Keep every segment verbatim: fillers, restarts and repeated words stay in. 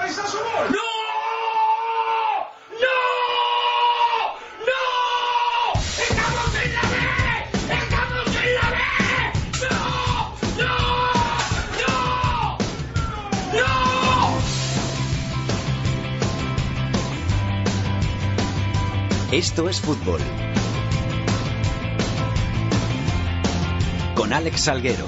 vais a su gol. ¡No! ¡No! ¡No! ¡Estamos en la B! ¡Estamos en la B! ¡No! ¡No! ¡No! ¡No! Esto es fútbol. Con Alex Salguero.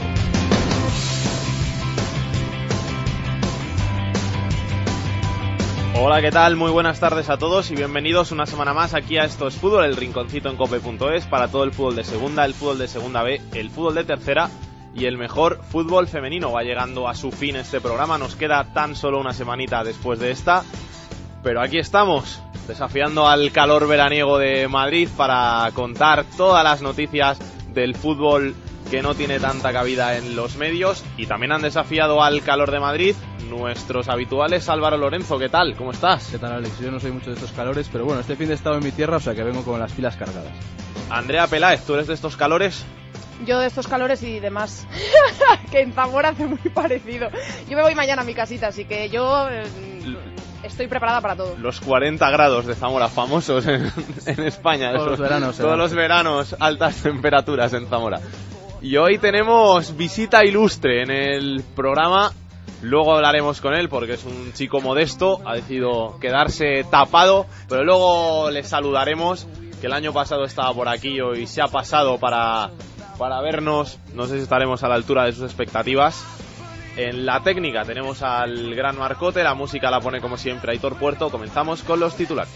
Hola, ¿qué tal? Muy buenas tardes a todos y bienvenidos una semana más aquí a Esto es Fútbol, el rinconcito en cope punto es para todo el fútbol de segunda, el fútbol de segunda B, el fútbol de tercera y el mejor fútbol femenino. Va llegando a su fin este programa, nos queda tan solo una semanita después de esta, pero aquí estamos, desafiando al calor veraniego de Madrid para contar todas las noticias del fútbol que no tiene tanta cabida en los medios, y también han desafiado al calor de Madrid nuestros habituales. Álvaro Lorenzo, ¿qué tal? ¿Cómo estás? ¿Qué tal, Alex? Yo no soy mucho de estos calores, pero bueno, este fin de he estado en mi tierra, o sea que vengo con las pilas cargadas. Andrea Peláez, ¿tú eres de estos calores? Yo de estos calores y demás, que en Zamora hace muy parecido. Yo me voy mañana a mi casita, así que yo eh, estoy preparada para todo. Los cuarenta grados de Zamora, famosos en, en España. Todos los veranos. Todos los veranos, altas temperaturas en Zamora. Y hoy tenemos visita ilustre en el programa. Luego hablaremos con él porque es un chico modesto, ha decidido quedarse tapado, pero luego le saludaremos, que el año pasado estaba por aquí y hoy se ha pasado para, para vernos. No sé si estaremos a la altura de sus expectativas. En la técnica tenemos al gran Marcote, la música la pone como siempre Aitor Puerto. Comenzamos con los titulares.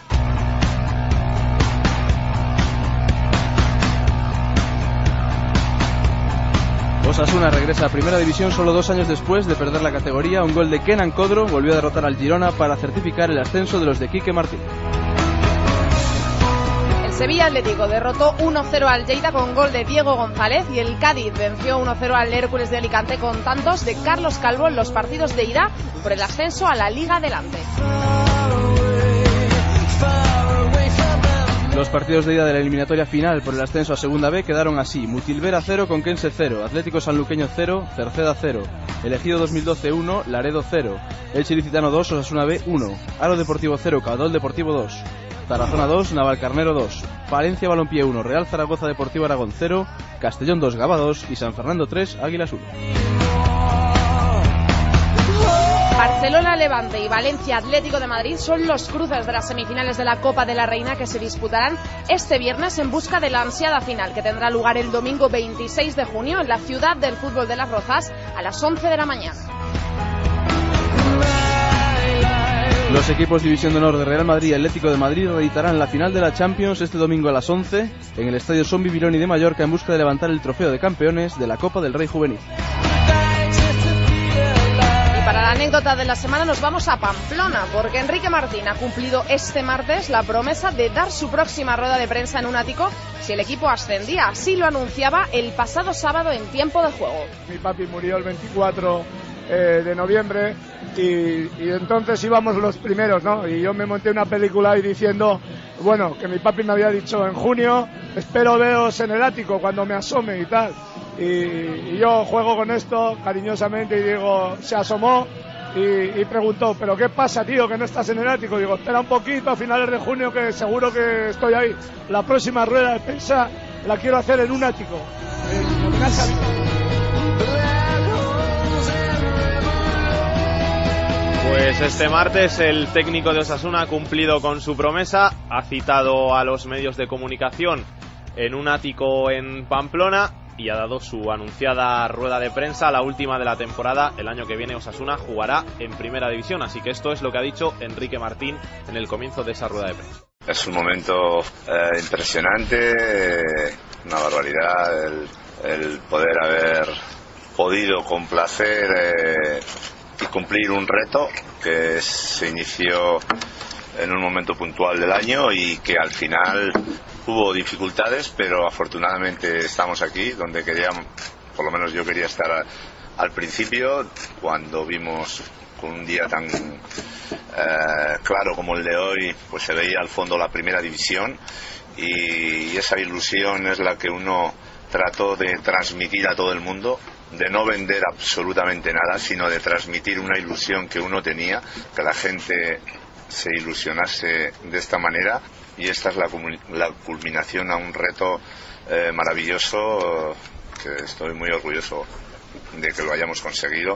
Osasuna regresa a Primera División solo dos años después de perder la categoría. Un gol de Kenan Codro volvió a derrotar al Girona para certificar el ascenso de los de Quique Martín. El Sevilla Atlético derrotó uno cero al Lleida con gol de Diego González, y el Cádiz venció uno cero al Hércules de Alicante con tantos de Carlos Calvo en los partidos de ida por el ascenso a la Liga Adelante. Los partidos de ida de la eliminatoria final por el ascenso a Segunda B quedaron así: Mutilvera cero, Conquense cero, Atlético Sanluqueño cero, Cerceda cero, Elegido dos mil doce uno, Laredo cero, Elche Ilicitano dos, Osasuna B uno, Aro Deportivo cero, Caudal Deportivo dos, Tarazona dos, Navalcarnero dos, Palencia Balompié uno, Real Zaragoza Deportivo Aragón cero, Castellón dos, Gaba dos y San Fernando tres, Águilas uno. Barcelona Levante y Valencia Atlético de Madrid son los cruces de las semifinales de la Copa de la Reina, que se disputarán este viernes en busca de la ansiada final, que tendrá lugar el domingo veintiséis de junio en la ciudad del fútbol de Las Rozas a las once de la mañana. Los equipos División de Honor de Real Madrid y Atlético de Madrid reeditarán la final de la Champions este domingo a las once en el Estadio Son Bibiloni de Mallorca en busca de levantar el trofeo de campeones de la Copa del Rey Juvenil. Para la anécdota de la semana nos vamos a Pamplona, porque Enrique Martín ha cumplido este martes la promesa de dar su próxima rueda de prensa en un ático si el equipo ascendía. Así lo anunciaba el pasado sábado en tiempo de juego. Mi papi murió el veinticuatro eh, de noviembre y, y entonces íbamos los primeros, ¿no? Y yo me monté una película ahí diciendo, bueno, que mi papi me había dicho en junio, espero veros en el ático cuando me asome y tal. Y, y yo juego con esto cariñosamente y digo, se asomó y, y preguntó, ¿pero qué pasa, tío, que no estás en el ático? Digo, espera un poquito, a finales de junio que seguro que estoy ahí. La próxima rueda de prensa la quiero hacer en un ático. En casa. Pues este martes el técnico de Osasuna ha cumplido con su promesa, ha citado a los medios de comunicación en un ático en Pamplona y ha dado su anunciada rueda de prensa, la última de la temporada. El año que viene Osasuna jugará en Primera División, así que esto es lo que ha dicho Enrique Martín en el comienzo de esa rueda de prensa. Es un momento eh, impresionante, una barbaridad el, el poder haber podido complacer eh, y cumplir un reto que se inició en un momento puntual del año y que al final hubo dificultades, pero afortunadamente estamos aquí donde queríamos, por lo menos yo quería estar a, al principio, cuando vimos con un día tan eh, claro como el de hoy, pues se veía al fondo la Primera División y, y esa ilusión es la que uno trató de transmitir a todo el mundo de no vender absolutamente nada, sino de transmitir una ilusión que uno tenía, que la gente se ilusionase de esta manera, y esta es la, la culminación a un reto eh, maravilloso, que estoy muy orgulloso de que lo hayamos conseguido.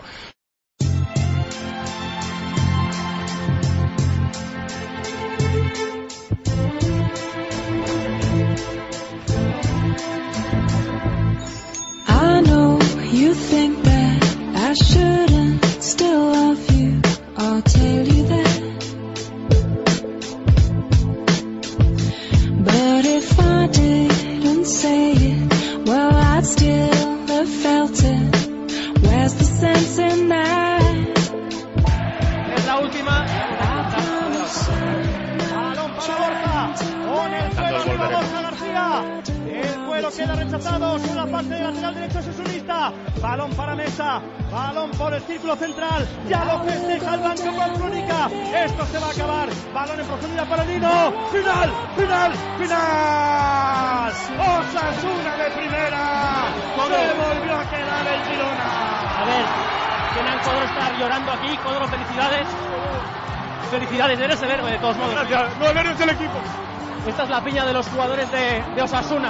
I know you think that I shouldn't still love you, I'll tell you that. But if I didn't say it, well, I'd still have felt it. Where's the sense in that? Es la última. Balón para Borja. Con el suelo arriba Borja García. El vuelo queda rechazado sobre la parte de lateral derecho sesionista. Balón para Mesa. Balón por el círculo central. Ya lo festeja el Banco Pamplónica. Esto se va a acabar. Balón en profundidad para Nino. Final, final, final. Osasuna de primera. Se volvió a quedar el Girona. A ver, Kenan Codro está llorando aquí. Codro, felicidades. Felicidades, eres el héroe de todos modos. Gracias, no, el héroe es el equipo. Esta es la piña de los jugadores de, de Osasuna.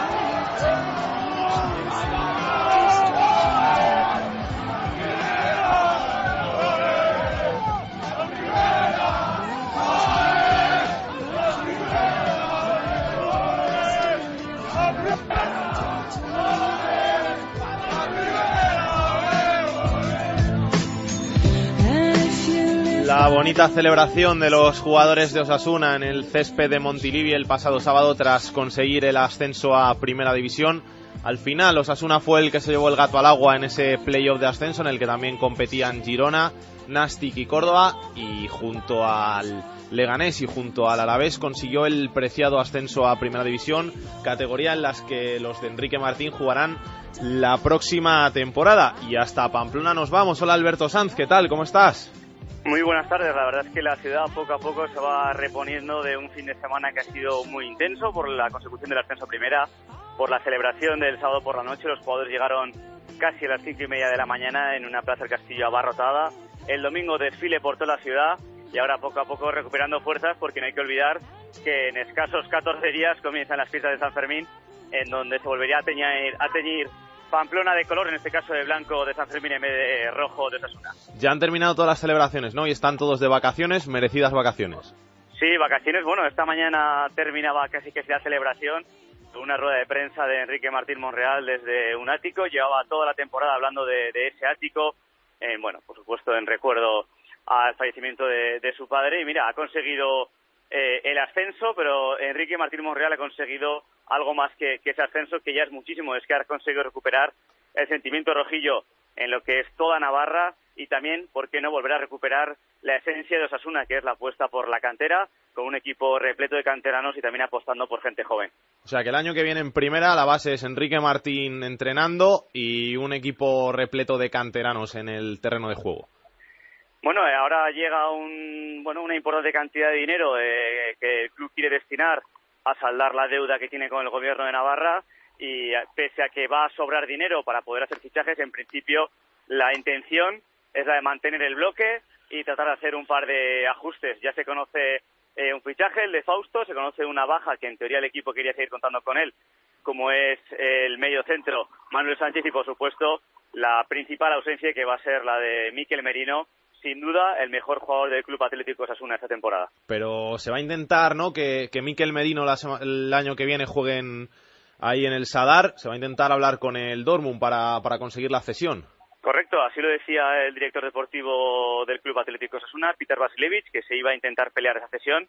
La bonita celebración de los jugadores de Osasuna en el césped de Montilivi el pasado sábado tras conseguir el ascenso a Primera División. Al final Osasuna fue el que se llevó el gato al agua en ese playoff de ascenso en el que también competían Girona, Nastic y Córdoba, y junto al Leganés y junto al Alavés consiguió el preciado ascenso a Primera División, categoría en las que los de Enrique Martín jugarán la próxima temporada. Y hasta Pamplona nos vamos. Hola Alberto Sanz, ¿qué tal? ¿Cómo estás? Muy buenas tardes, la verdad es que la ciudad poco a poco se va reponiendo de un fin de semana que ha sido muy intenso por la consecución del ascenso a primera, por la celebración del sábado por la noche. Los jugadores llegaron casi a las cinco y media de la mañana en una plaza del Castillo abarrotada. El domingo desfile por toda la ciudad y ahora poco a poco recuperando fuerzas, porque no hay que olvidar que en escasos catorce días comienzan las fiestas de San Fermín, en donde se volvería a teñir, a teñir Pamplona de color, en este caso de blanco de San Fermín en vez de rojo de Osasuna. Ya han terminado todas las celebraciones, ¿no? Y están todos de vacaciones, merecidas vacaciones. Sí, vacaciones. Bueno, esta mañana terminaba casi que la celebración, una rueda de prensa de Enrique Martín Monreal desde un ático. Llevaba toda la temporada hablando de, de ese ático, eh, bueno, por supuesto en recuerdo al fallecimiento de, de su padre. Y mira, ha conseguido eh, el ascenso, pero Enrique Martín Monreal ha conseguido algo más que, que ese ascenso, que ya es muchísimo. Es que ha conseguido recuperar el sentimiento rojillo en lo que es toda Navarra, y también, ¿por qué no volver a recuperar la esencia de Osasuna, que es la apuesta por la cantera, con un equipo repleto de canteranos y también apostando por gente joven? O sea que el año que viene en primera la base es Enrique Martín entrenando y un equipo repleto de canteranos en el terreno de juego. Bueno, ahora llega un bueno una importante cantidad de dinero eh, que el club quiere destinar a saldar la deuda que tiene con el gobierno de Navarra, y pese a que va a sobrar dinero para poder hacer fichajes, en principio la intención es la de mantener el bloque y tratar de hacer un par de ajustes. Ya se conoce eh, un fichaje, el de Fausto, se conoce una baja que en teoría el equipo quería seguir contando con él, como es el medio centro Manuel Sánchez, y por supuesto la principal ausencia, que va a ser la de Mikel Merino, sin duda el mejor jugador del Club Atlético Osasuna esta temporada. Pero se va a intentar, ¿no?, que, que Mikel Merino la sema, el año que viene jueguen ahí en el Sadar. Se va a intentar hablar con el Dortmund para, para conseguir la cesión. Correcto, así lo decía el director deportivo del Club Atlético Osasuna, Peter Vasilevich, que se iba a intentar pelear esa cesión.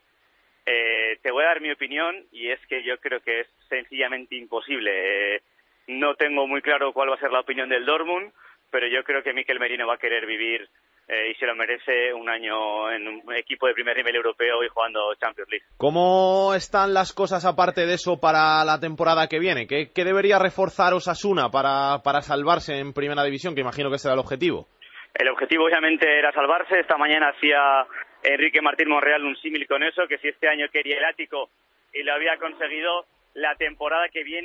Eh, te voy a dar mi opinión, y es que yo creo que es sencillamente imposible. Eh, no tengo muy claro cuál va a ser la opinión del Dortmund, pero yo creo que Mikel Merino va a querer vivir eh, y se lo merece un año en un equipo de primer nivel europeo y jugando Champions League. ¿Cómo están las cosas aparte de eso para la temporada que viene? ¿Qué, qué debería reforzar Osasuna para, para salvarse en Primera División, que imagino que será el objetivo? El objetivo obviamente era salvarse. Esta mañana hacía Enrique Martín Monreal un símil con eso, que si este año quería el ático y lo había conseguido, la temporada que viene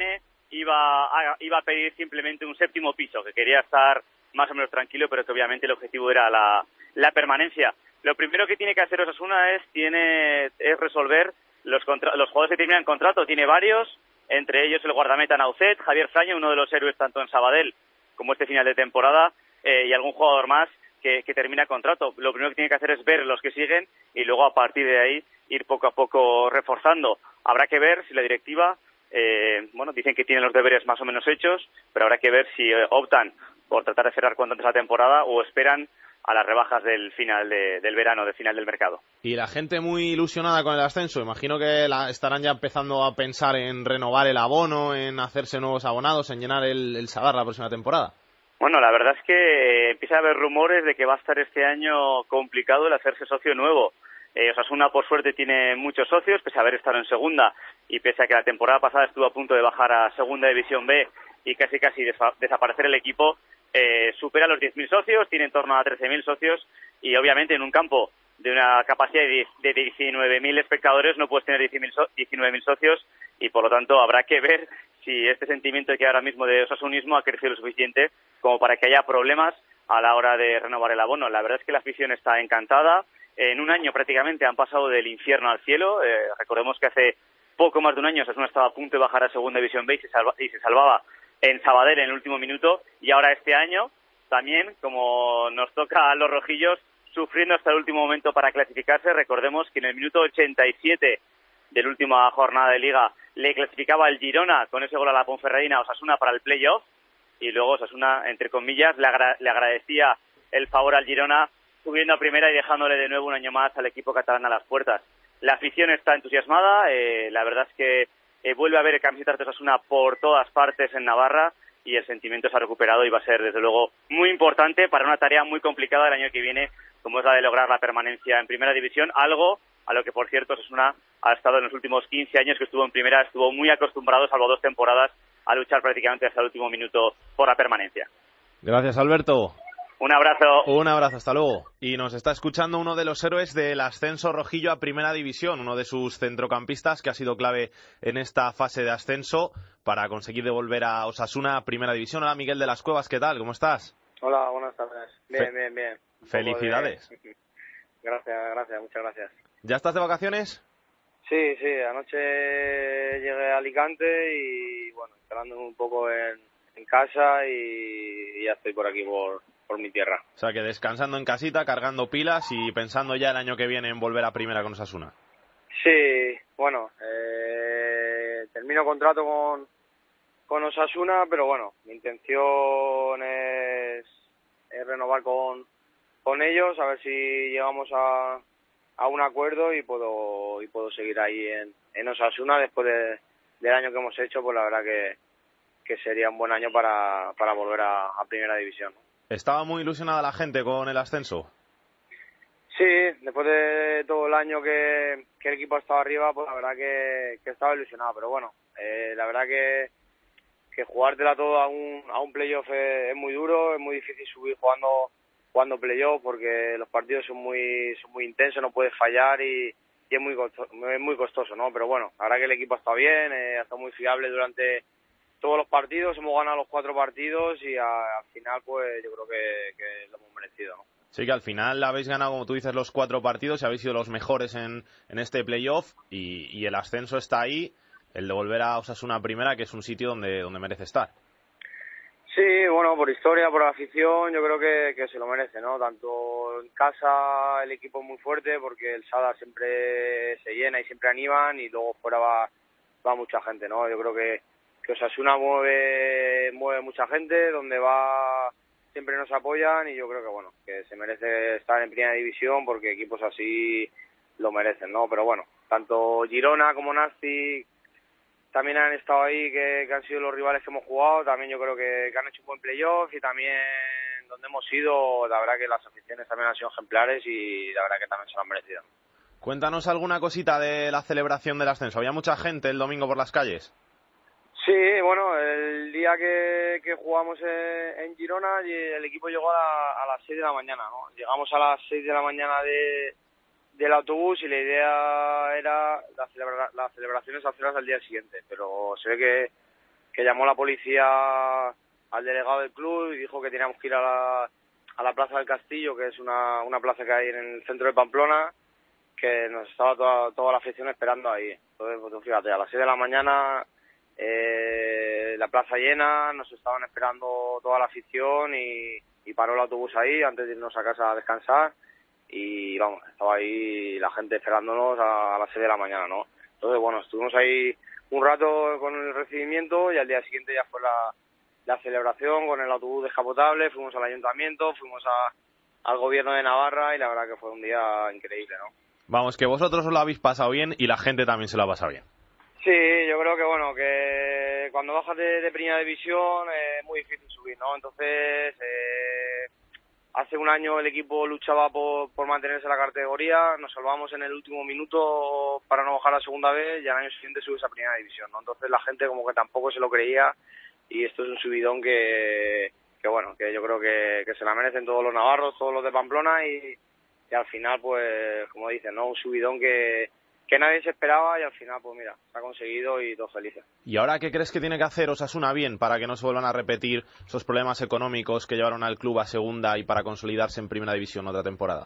iba a, iba a pedir simplemente un séptimo piso, que quería estar más o menos tranquilo, pero que obviamente el objetivo era la, la permanencia. Lo primero que tiene que hacer Osasuna es, tiene, es resolver los, contra, los jugadores que terminan contrato. Tiene varios, entre ellos el guardameta Naucet, Javier Fraño, uno de los héroes tanto en Sabadell como este final de temporada, eh, y algún jugador más que, que termina contrato. Lo primero que tiene que hacer es ver los que siguen y luego a partir de ahí ir poco a poco reforzando. Habrá que ver si la directiva, eh, bueno, dicen que tienen los deberes más o menos hechos, pero habrá que ver si eh, optan por tratar de cerrar cuanto antes la temporada o esperan a las rebajas del final de, del verano, del final del mercado. Y la gente muy ilusionada con el ascenso, imagino que la, estarán ya empezando a pensar en renovar el abono, en hacerse nuevos abonados, en llenar el, el Sadar la próxima temporada. Bueno, la verdad es que empieza a haber rumores de que va a estar este año complicado el hacerse socio nuevo. Eh, Osasuna, por suerte, tiene muchos socios, pese a haber estado en segunda y pese a que la temporada pasada estuvo a punto de bajar a segunda división B y casi casi desa- desaparecer el equipo, eh, supera los diez mil socios, tiene en torno a trece mil socios y obviamente en un campo de una capacidad de, de diecinueve mil espectadores no puedes tener diecinueve mil socios y por lo tanto habrá que ver si este sentimiento que ahora mismo de osasunismo ha crecido lo suficiente como para que haya problemas a la hora de renovar el abono. La verdad es que la afición está encantada. En un año prácticamente han pasado del infierno al cielo. Eh, recordemos que hace poco más de un año Osasuna estaba a punto de bajar a segunda división B y se, salva, y se salvaba en Sabadell en el último minuto, y ahora este año también, como nos toca a los rojillos, sufriendo hasta el último momento para clasificarse. Recordemos que en el minuto ochenta y siete de la última jornada de Liga le clasificaba el Girona con ese gol a la Ponferradina a Osasuna para el playoff, y luego Osasuna, entre comillas, le, agra- le agradecía el favor al Girona subiendo a primera y dejándole de nuevo un año más al equipo catalán a las puertas. La afición está entusiasmada, eh, la verdad es que eh, vuelve a haber camisetas de Osasuna por todas partes en Navarra y el sentimiento se ha recuperado y va a ser desde luego muy importante para una tarea muy complicada el año que viene, como es la de lograr la permanencia en primera división, algo a lo que por cierto Osasuna ha estado en los últimos quince años que estuvo en primera, estuvo muy acostumbrado, salvo dos temporadas, a luchar prácticamente hasta el último minuto por la permanencia. Gracias, Alberto. Un abrazo. Un abrazo, hasta luego. Y nos está escuchando uno de los héroes del ascenso rojillo a Primera División, uno de sus centrocampistas que ha sido clave en esta fase de ascenso para conseguir devolver a Osasuna a Primera División. Hola, Miguel de las Cuevas, ¿qué tal? ¿Cómo estás? Hola, buenas tardes. Bien, Fe- bien, bien. Un Felicidades. de- Gracias, gracias, muchas gracias. ¿Ya estás de vacaciones? Sí, sí, anoche llegué a Alicante y bueno, instalando un poco en, en casa y, y ya estoy por aquí, por, por mi tierra. O sea, que descansando en casita, cargando pilas y pensando ya el año que viene en volver a Primera con Osasuna. Sí, bueno, eh, termino contrato con, con Osasuna, pero bueno, mi intención es, es renovar con, con ellos, a ver si llegamos a, a un acuerdo y puedo y puedo seguir ahí en, en Osasuna después de, del año que hemos hecho, pues la verdad que, que sería un buen año para, para volver a, a Primera División. ¿Estaba muy ilusionada la gente con el ascenso? Sí, después de todo el año que, que el equipo ha estado arriba, pues la verdad que, que estaba ilusionado, pero bueno, eh, la verdad que, que jugártela todo a un, a un playoff es, es muy duro, es muy difícil subir jugando jugando playoff porque los partidos son muy son muy intensos, no puedes fallar y, y es muy costoso, es muy costoso, ¿no? Pero bueno, la verdad que el equipo ha estado bien, eh, ha estado muy fiable durante todos los partidos, hemos ganado los cuatro partidos y a, al final pues yo creo que, que lo hemos merecido, ¿no? Sí, que al final habéis ganado, como tú dices, los cuatro partidos y habéis sido los mejores en, en este playoff y, y el ascenso está ahí, el de volver a Osasuna Primera, que es un sitio donde, donde merece estar. Sí, bueno, por historia, por afición, yo creo que, que se lo merece, ¿no? Tanto en casa el equipo es muy fuerte porque el Sada siempre se llena y siempre animan y luego fuera va, va mucha gente, ¿no? Yo creo que, que Osasuna mueve, mueve mucha gente, donde va siempre nos apoyan y yo creo que, bueno, que se merece estar en Primera División porque equipos así lo merecen, ¿no? Pero bueno, tanto Girona como Nasti también han estado ahí, que, que han sido los rivales que hemos jugado, también yo creo que, que han hecho un buen playoff y también donde hemos ido, la verdad que las aficiones también han sido ejemplares y la verdad que también se lo han merecido. Cuéntanos alguna cosita de la celebración del ascenso. ¿Había mucha gente el domingo por las calles? Sí, bueno, el día que, que jugamos en, en Girona el equipo llegó a, la, a las seis de la mañana, ¿no? Llegamos a las seis de la mañana de del autobús y la idea era la, celebra, la celebración es hacerlas al día siguiente, pero se ve que, que llamó la policía al delegado del club y dijo que teníamos que ir a la, a la Plaza del Castillo, que es una, una plaza que hay en el centro de Pamplona, que nos estaba toda, toda la afición esperando ahí. Entonces, pues, fíjate, a las seis de la mañana, eh, la plaza llena, nos estaban esperando toda la afición y, y paró el autobús ahí antes de irnos a casa a descansar y vamos, estaba ahí la gente esperándonos a, a las seis de la mañana, ¿no? Entonces, bueno, estuvimos ahí un rato con el recibimiento y al día siguiente ya fue la, la celebración con el autobús descapotable, fuimos al ayuntamiento, fuimos a, al gobierno de Navarra y la verdad que fue un día increíble, ¿no? Vamos, que vosotros os lo habéis pasado bien y la gente también se lo ha pasado bien. Sí, yo creo que bueno, que cuando bajas de, de primera división es muy difícil subir, ¿no? Entonces, eh, hace un año el equipo luchaba por, por mantenerse en la categoría, nos salvamos en el último minuto para no bajar a segunda vez y al año siguiente subes a primera división, ¿no? Entonces la gente como que tampoco se lo creía y esto es un subidón que, que bueno, que yo creo que, que se la merecen todos los navarros, todos los de Pamplona y, y al final, pues, como dicen, ¿no? Un subidón que, que nadie se esperaba y al final, pues mira, se ha conseguido y todos felices. ¿Y ahora qué crees que tiene que hacer Osasuna bien para que no se vuelvan a repetir esos problemas económicos que llevaron al club a segunda y para consolidarse en primera división otra temporada?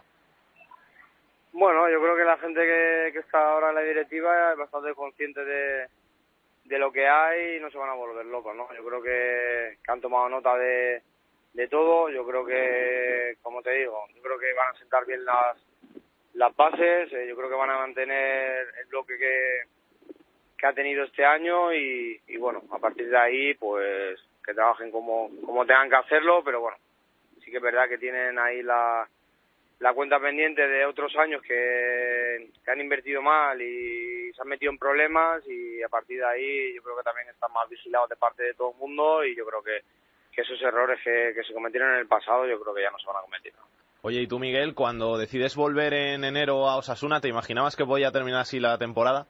Bueno, yo creo que la gente que, que está ahora en la directiva es bastante consciente de, de lo que hay y no se van a volver locos, ¿no? Yo creo que, que han tomado nota de, de todo. Yo creo que, como te digo, yo creo que van a sentar bien las las bases, eh, yo creo que van a mantener el bloque que, que ha tenido este año y, y bueno, a partir de ahí pues que trabajen como, como tengan que hacerlo, pero bueno, sí que es verdad que tienen ahí la, la cuenta pendiente de otros años que, que han invertido mal y se han metido en problemas y a partir de ahí yo creo que también están más vigilados de parte de todo el mundo y yo creo que, que esos errores que, que se cometieron en el pasado yo creo que ya no se van a cometer. Oye, y tú, Miguel, cuando decides volver en enero a Osasuna, ¿te imaginabas que podía terminar así la temporada?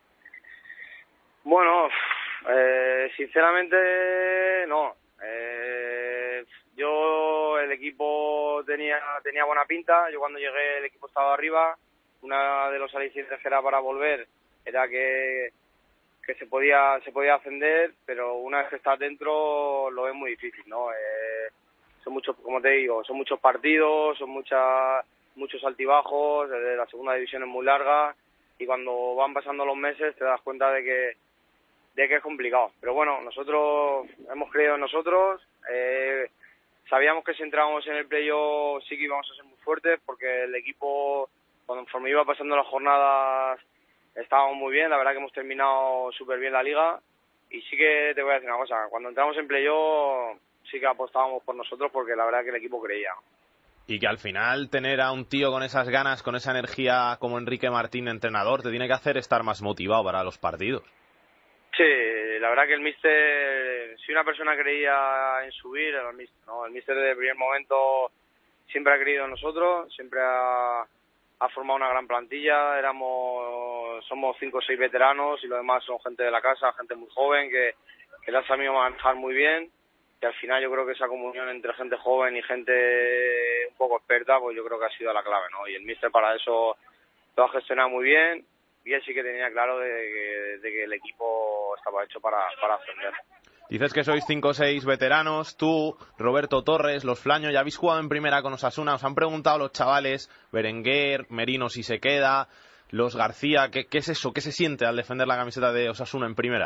Bueno, eh, sinceramente no. Eh, yo, el equipo tenía tenía buena pinta. Yo cuando llegué el equipo estaba arriba. Una de los alicientes que era para volver era que, que se podía se podía ascender, pero una vez que estás dentro lo es muy difícil, ¿no? Eh, son muchos, como te digo, son muchos partidos, son muchas muchos altibajos, eh, la segunda división es muy larga y cuando van pasando los meses te das cuenta de que de que es complicado. Pero bueno, nosotros hemos creído en nosotros, eh, sabíamos que si entrábamos en el playoff sí que íbamos a ser muy fuertes porque el equipo, conforme iba pasando las jornadas, estábamos muy bien, la verdad que hemos terminado súper bien la liga y sí que te voy a decir una cosa, cuando entramos en playoff sí que apostábamos por nosotros porque la verdad que el equipo creía. Y que al final tener a un tío con esas ganas, con esa energía como Enrique Martín, entrenador, te tiene que hacer estar más motivado para los partidos. Sí, la verdad que el míster, si una persona creía en subir, era el míster, ¿no? El míster desde el primer momento siempre ha creído en nosotros, siempre ha, ha formado una gran plantilla, éramos, somos cinco o seis veteranos y los demás son gente de la casa, gente muy joven que, que la ha sabido manejar muy bien. Y al final yo creo que esa comunión entre gente joven y gente un poco experta, pues yo creo que ha sido la clave, ¿no? Y el míster para eso lo ha gestionado muy bien y él sí que tenía claro de que, de que el equipo estaba hecho para, para ascender. Dices que sois cinco o seis veteranos, tú, Roberto Torres, los Flaño, ya habéis jugado en primera con Osasuna, os han preguntado los chavales, Berenguer, Merino si se queda, los García, ¿qué, qué es eso? ¿Qué se siente al defender la camiseta de Osasuna en primera?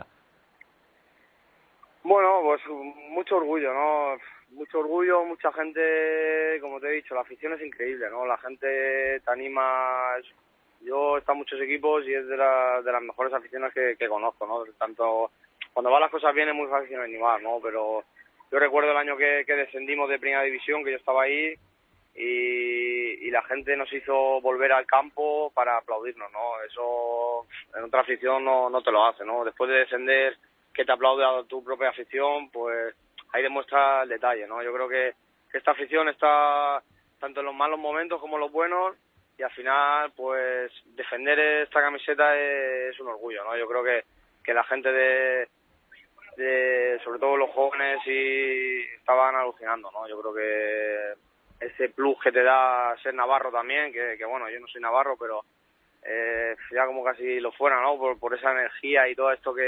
Bueno, pues mucho orgullo, ¿no? Mucho orgullo, mucha gente, como te he dicho, la afición es increíble, ¿no? La gente te anima. Yo he estado en muchos equipos y es de, la, de las mejores aficiones que, que conozco, ¿no? Tanto cuando van las cosas bien es muy fácil animar, ¿no? Pero yo recuerdo el año que, que descendimos de Primera División, que yo estaba ahí y, y la gente nos hizo volver al campo para aplaudirnos, ¿no? Eso en otra afición no, no te lo hace, ¿no? Después de descender, que te aplaude a tu propia afición, pues ahí demuestra el detalle, ¿no? Yo creo que, que esta afición está tanto en los malos momentos como en los buenos y al final, pues defender esta camiseta es, es un orgullo, ¿no? Yo creo que, que la gente de, de, sobre todo los jóvenes, y estaban alucinando, ¿no? Yo creo que ese plus que te da ser navarro también, que, que bueno, yo no soy navarro, pero eh, ya como casi lo fuera, ¿no? Por, por esa energía y todo esto que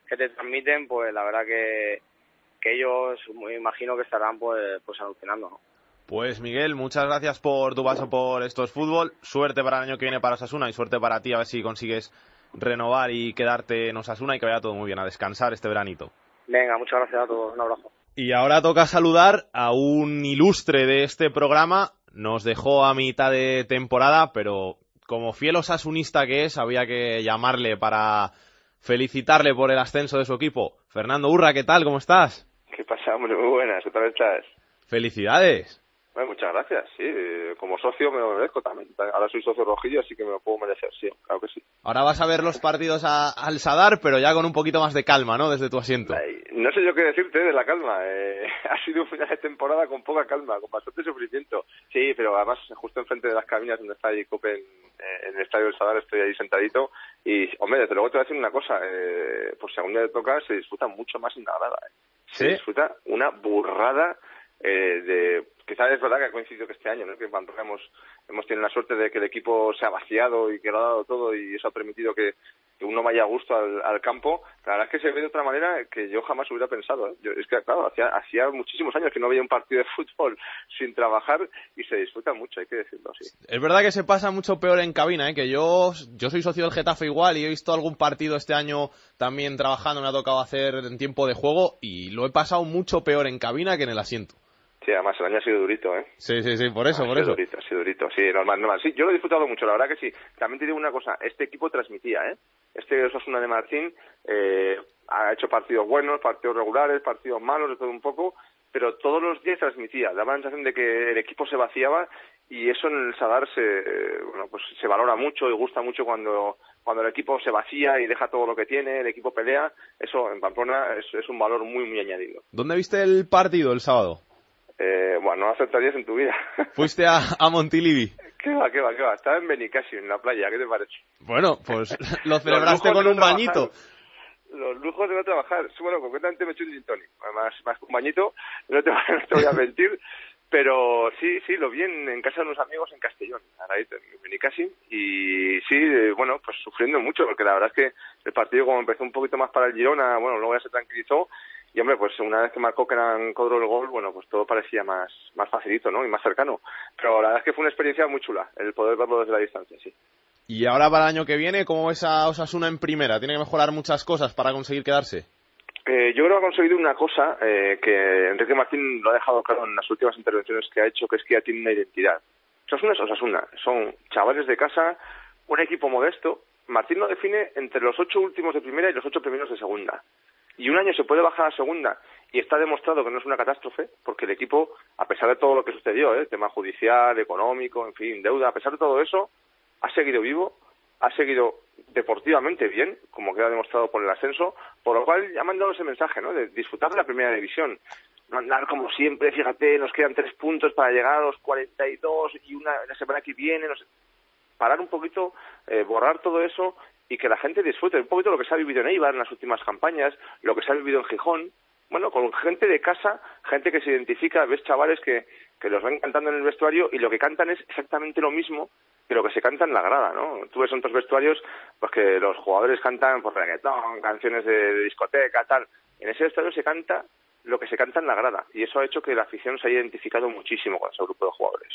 que te transmiten, pues la verdad que, que ellos me imagino que estarán pues, pues alucinando, ¿no? Pues Miguel, muchas gracias por tu paso por Esto es Fútbol. Suerte para el año que viene para Osasuna y suerte para ti, a ver si consigues renovar y quedarte en Osasuna y que vaya todo muy bien, a descansar este veranito. Venga, muchas gracias a todos, un abrazo. Y ahora toca saludar a un ilustre de este programa. Nos dejó a mitad de temporada, pero como fiel osasunista que es, había que llamarle para felicitarle por el ascenso de su equipo. Fernando Urra, ¿qué tal? ¿Cómo estás? ¿Qué pasa, hombre? Muy buenas, ¿qué tal estás? ¡Felicidades! Bueno, muchas gracias, sí. Como socio me lo merezco también. Ahora soy socio rojillo, así que me lo puedo merecer, sí, claro que sí. Ahora vas a ver los partidos a, al Sadar, pero ya con un poquito más de calma, ¿no? Desde tu asiento. No sé yo qué decirte de la calma. Eh, ha sido un final de temporada con poca calma, con bastante sufrimiento. Sí, pero además justo enfrente de las cabinas donde está Cope en, en el estadio del Sadar estoy ahí sentadito. Y, hombre, desde luego te voy a decir una cosa. Eh, por si algún día te toca, se disfruta mucho más en la grada. Eh. Se ¿Sí? disfruta una burrada eh, de... Quizás es verdad que ha coincidido que este año, ¿no? Que en Pamplona hemos, hemos tenido la suerte de que el equipo se ha vaciado y que lo ha dado todo y eso ha permitido que, que uno vaya a gusto al, al campo. La verdad es que se ve de otra manera que yo jamás hubiera pensado, ¿eh? Yo, es que, claro, hacía, hacía muchísimos años que no veía un partido de fútbol sin trabajar y se disfruta mucho, hay que decirlo así. Es verdad que se pasa mucho peor en cabina, ¿eh? Que yo, yo soy socio del Getafe igual y he visto algún partido este año también trabajando, me ha tocado hacer en tiempo de juego y lo he pasado mucho peor en cabina que en el asiento. Sí, además el año ha sido durito, ¿eh? Sí, sí, sí, por eso, ha por sido eso. Durito, ha sido durito, sí, normal, normal. Sí, yo lo he disfrutado mucho, la verdad que sí. También te digo una cosa, este equipo transmitía, ¿eh? Este Osasuna de Martín eh, ha hecho partidos buenos, partidos regulares, partidos malos, de todo un poco, pero todos los días transmitía. Daba la sensación de que el equipo se vaciaba y eso en el Sadar se, eh, bueno, pues se valora mucho y gusta mucho cuando... cuando el equipo se vacía y deja todo lo que tiene, el equipo pelea, eso en Pamplona es, es un valor muy, muy añadido. ¿Dónde viste el partido el sábado? Eh, bueno, no aceptarías en tu vida. ¿Fuiste a, a Montilivi? ¿Qué va, qué va, qué va? Estaba en Benicassim, en la playa, ¿qué te parece? Bueno, pues lo celebraste con no un bañito. Los lujos de no trabajar. Sí, bueno, concretamente me eché un gin tonic, más, más que un bañito, no te, no te voy a mentir. Pero sí, sí, lo vi en, en casa de unos amigos en Castellón, a la en Benicassim, y sí, eh, bueno, pues sufriendo mucho, porque la verdad es que el partido como empezó un poquito más para el Girona, bueno, luego ya se tranquilizó, y hombre, pues una vez que marcó Kenan Codro el gol, bueno, pues todo parecía más, más facilito, ¿no? Y más cercano. Pero la verdad es que fue una experiencia muy chula, el poder verlo desde la distancia, sí. Y ahora para el año que viene, ¿cómo ves a Osasuna en primera? ¿Tiene que mejorar muchas cosas para conseguir quedarse? Eh, yo creo que ha conseguido una cosa eh, que Enrique Martín lo ha dejado claro en las últimas intervenciones que ha hecho, que es que ya tiene una identidad. Osasuna es Osasuna, son chavales de casa, un equipo modesto. Martín lo define entre los ocho últimos de primera y los ocho primeros de segunda. Y un año se puede bajar a segunda y está demostrado que no es una catástrofe, porque el equipo, a pesar de todo lo que sucedió, ¿eh? tema judicial, económico, en fin, deuda, a pesar de todo eso, ha seguido vivo, ha seguido deportivamente bien, como queda demostrado por el ascenso, por lo cual ya me han dado ese mensaje, ¿no? De disfrutar de la primera división. No andar como siempre, fíjate, nos quedan tres puntos para llegar a los cuarenta y dos y una la semana que viene, no sé. Parar un poquito, eh, borrar todo eso y que la gente disfrute un poquito lo que se ha vivido en Eibar en las últimas campañas, lo que se ha vivido en Gijón, bueno, con gente de casa, gente que se identifica, ves chavales que, que los ven cantando en el vestuario y lo que cantan es exactamente lo mismo que lo que se canta en la grada, ¿no? Tú ves en otros vestuarios pues que los jugadores cantan por reggaetón, canciones de, de discoteca, tal. En ese vestuario se canta lo que se canta en la grada y eso ha hecho que la afición se haya identificado muchísimo con ese grupo de jugadores.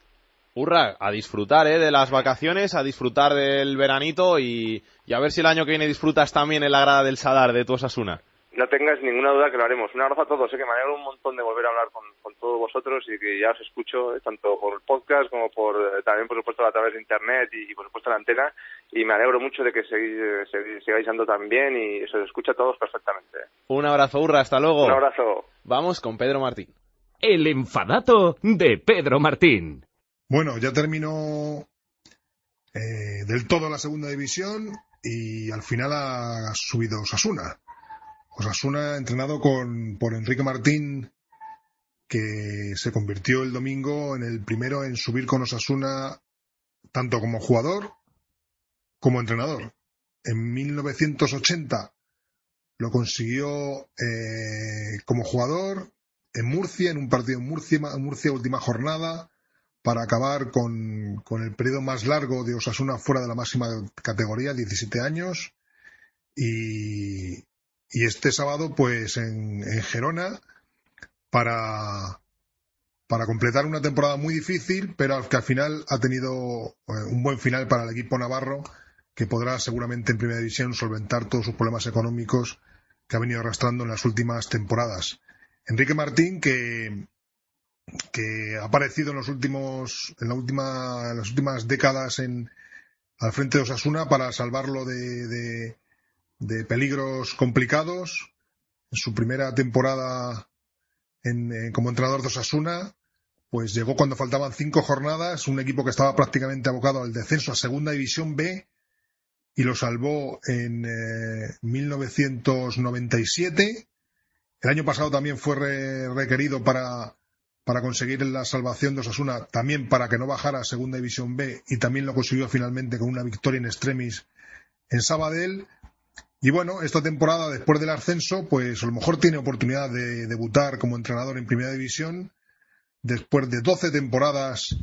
Hurra, a disfrutar ¿eh? de las vacaciones, a disfrutar del veranito y, y a ver si el año que viene disfrutas también en la grada del Sadar de tu Osasuna. No tengas ninguna duda que lo haremos. Un abrazo a todos, sé que me alegro un montón de volver a hablar con, con todos vosotros y que ya os escucho, eh, tanto por el podcast como por eh, también, por supuesto, a través de internet y, y por supuesto, la antena. Y me alegro mucho de que seguís, eh, seguís, sigáis andando tan bien y se os escucha a todos perfectamente. Un abrazo, Hurra, hasta luego. Un abrazo. Vamos con Pedro Martín. El enfadato de Pedro Martín. Bueno, ya terminó eh, del todo la segunda división y al final ha subido Osasuna. Osasuna entrenado con, por Enrique Martín, que se convirtió el domingo en el primero en subir con Osasuna tanto como jugador como entrenador. En mil novecientos ochenta lo consiguió eh, como jugador en Murcia, en un partido en Murcia, Murcia última jornada, para acabar con, con el periodo más largo de Osasuna fuera de la máxima categoría, diecisiete años, y, y este sábado pues en, en Gerona para, para completar una temporada muy difícil, pero que al final ha tenido eh, un buen final para el equipo navarro, que podrá seguramente en Primera División solventar todos sus problemas económicos que ha venido arrastrando en las últimas temporadas. Enrique Martín, que, que ha aparecido en los últimos, en la última, en las últimas décadas en, al frente de Osasuna para salvarlo de, de, de peligros complicados. En su primera temporada en, en, como entrenador de Osasuna, pues llegó cuando faltaban cinco jornadas, un equipo que estaba prácticamente abocado al descenso a Segunda División B, y lo salvó en eh, mil novecientos noventa y siete. El año pasado también fue re requerido para, para conseguir la salvación de Osasuna, también para que no bajara a Segunda División B, y también lo consiguió finalmente con una victoria in extremis en Sabadell. Y bueno, esta temporada, después del ascenso, pues a lo mejor tiene oportunidad de debutar como entrenador en Primera División, después de doce temporadas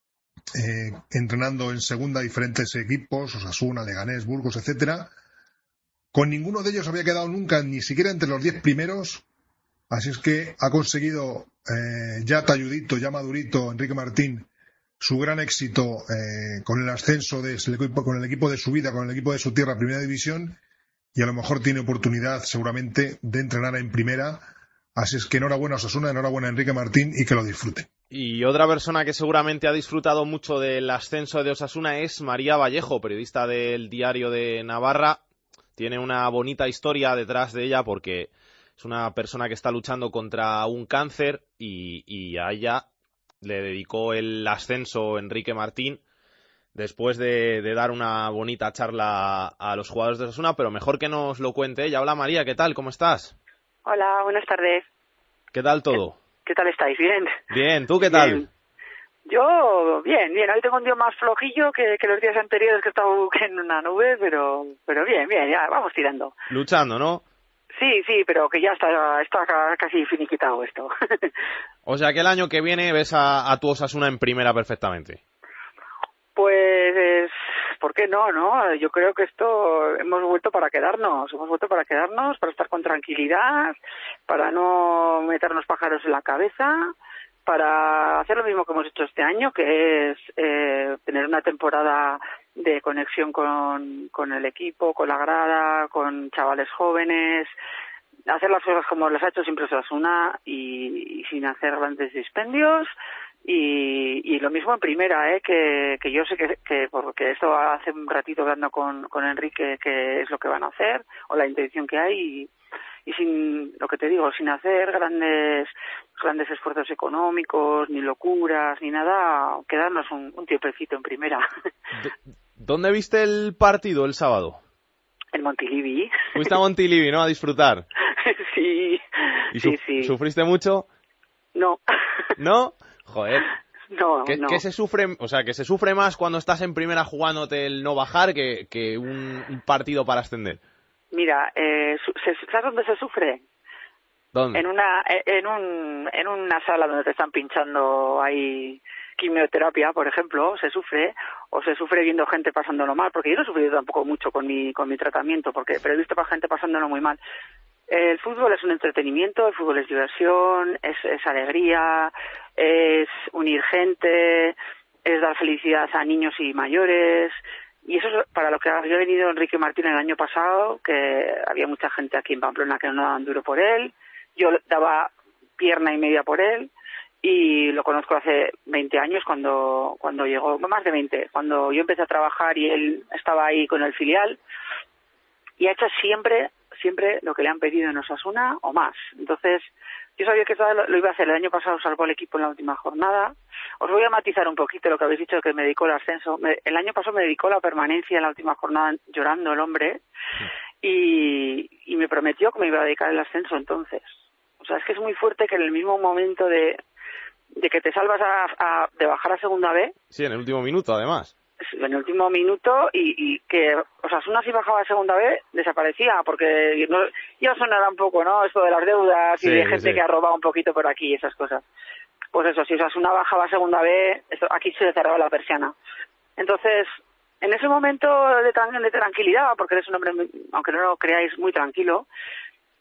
Eh, entrenando en segunda diferentes equipos, Osasuna, Leganés, Burgos, etcétera. Con ninguno de ellos había quedado nunca ni siquiera entre los diez primeros, así es que ha conseguido eh, ya talludito, ya madurito Enrique Martín su gran éxito eh, con el ascenso de el equipo, con el equipo de su vida, con el equipo de su tierra a Primera División, y a lo mejor tiene oportunidad seguramente de entrenar en Primera. Así es que enhorabuena Osasuna, enhorabuena Enrique Martín, y que lo disfrute. Y otra persona que seguramente ha disfrutado mucho del ascenso de Osasuna es María Vallejo, periodista del Diario de Navarra. Tiene una bonita historia detrás de ella porque es una persona que está luchando contra un cáncer y, y a ella le dedicó el ascenso Enrique Martín después de, de dar una bonita charla a los jugadores de Osasuna, pero mejor que nos lo cuente ella. Hola María, ¿qué tal? ¿Cómo estás? Hola, buenas tardes. ¿Qué tal todo? ¿Qué tal estáis? ¿Bien? Bien, ¿tú qué tal? Bien. Yo, bien, bien. Hoy tengo un día más flojillo que, que los días anteriores, que he estado en una nube, pero pero bien, bien, ya vamos tirando. Luchando, ¿no? Sí, sí, pero que ya está, está casi finiquitado esto. O sea que el año que viene ves a, a tu Osasuna en Primera perfectamente. Pues, ¿por qué no, no? Yo creo que esto hemos vuelto para quedarnos, hemos vuelto para quedarnos, para estar con tranquilidad, para no meternos pájaros en la cabeza, para hacer lo mismo que hemos hecho este año, que es eh, tener una temporada de conexión con, con el equipo, con la grada, con chavales jóvenes, hacer las cosas como las ha hecho siempre Osasuna y, y sin hacer grandes dispendios. Y, y lo mismo en Primera, ¿eh? que, que yo sé que, que porque esto hace un ratito hablando con, con Enrique que es lo que van a hacer o la intención que hay y, y sin, lo que te digo, sin hacer grandes grandes esfuerzos económicos, ni locuras, ni nada, quedarnos un, un tiempecito en Primera. ¿Dónde viste el partido el sábado? En Montilivi. Fuiste a Montilivi, ¿no? A disfrutar. Sí, ¿Y sí, suf sí. ¿Sufriste mucho? No. ¿No? Joder. No, ¿Qué, no. ¿qué se sufre, o sea, que se sufre más cuando estás en Primera jugándote el no bajar que, que un, un partido para ascender? Mira, eh, ¿sabes dónde se sufre? ¿Dónde? En una, en un, en una sala donde te están pinchando ahí quimioterapia, por ejemplo, se sufre, o se sufre viendo gente pasándolo mal, porque yo no he sufrido tampoco mucho con mi, con mi tratamiento, porque, pero he visto a gente pasándolo muy mal. El fútbol es un entretenimiento, el fútbol es diversión, es, es alegría, es unir gente, es dar felicidad a niños y mayores, y eso es para lo que había venido Enrique Martín el año pasado, que había mucha gente aquí en Pamplona que no daban duro por él, yo daba pierna y media por él, y lo conozco hace veinte años cuando cuando llegó, más de veinte, cuando yo empecé a trabajar y él estaba ahí con el filial, y ha hecho siempre siempre lo que le han pedido en Osasuna o más. Entonces, yo sabía que eso lo, lo iba a hacer. El año pasado salvó el equipo en la última jornada. Os voy a matizar un poquito lo que habéis dicho, que me dedicó el ascenso. Me, el año pasado me dedicó la permanencia en la última jornada llorando el hombre y, y me prometió que me iba a dedicar el ascenso entonces. O sea, es que es muy fuerte que en el mismo momento de, de que te salvas a, a, de bajar a Segunda B. Sí, en el último minuto, además. En el último minuto y, y que Osasuna si bajaba a Segunda B desaparecía porque no, ya sonará un poco, ¿no? Esto de las deudas y sí, de gente sí. que ha robado un poquito por aquí y esas cosas. Pues eso, si Osasuna bajaba a Segunda B, esto, aquí se cerraba la persiana. Entonces, en ese momento de, de tranquilidad, porque eres un hombre, aunque no lo creáis, muy tranquilo,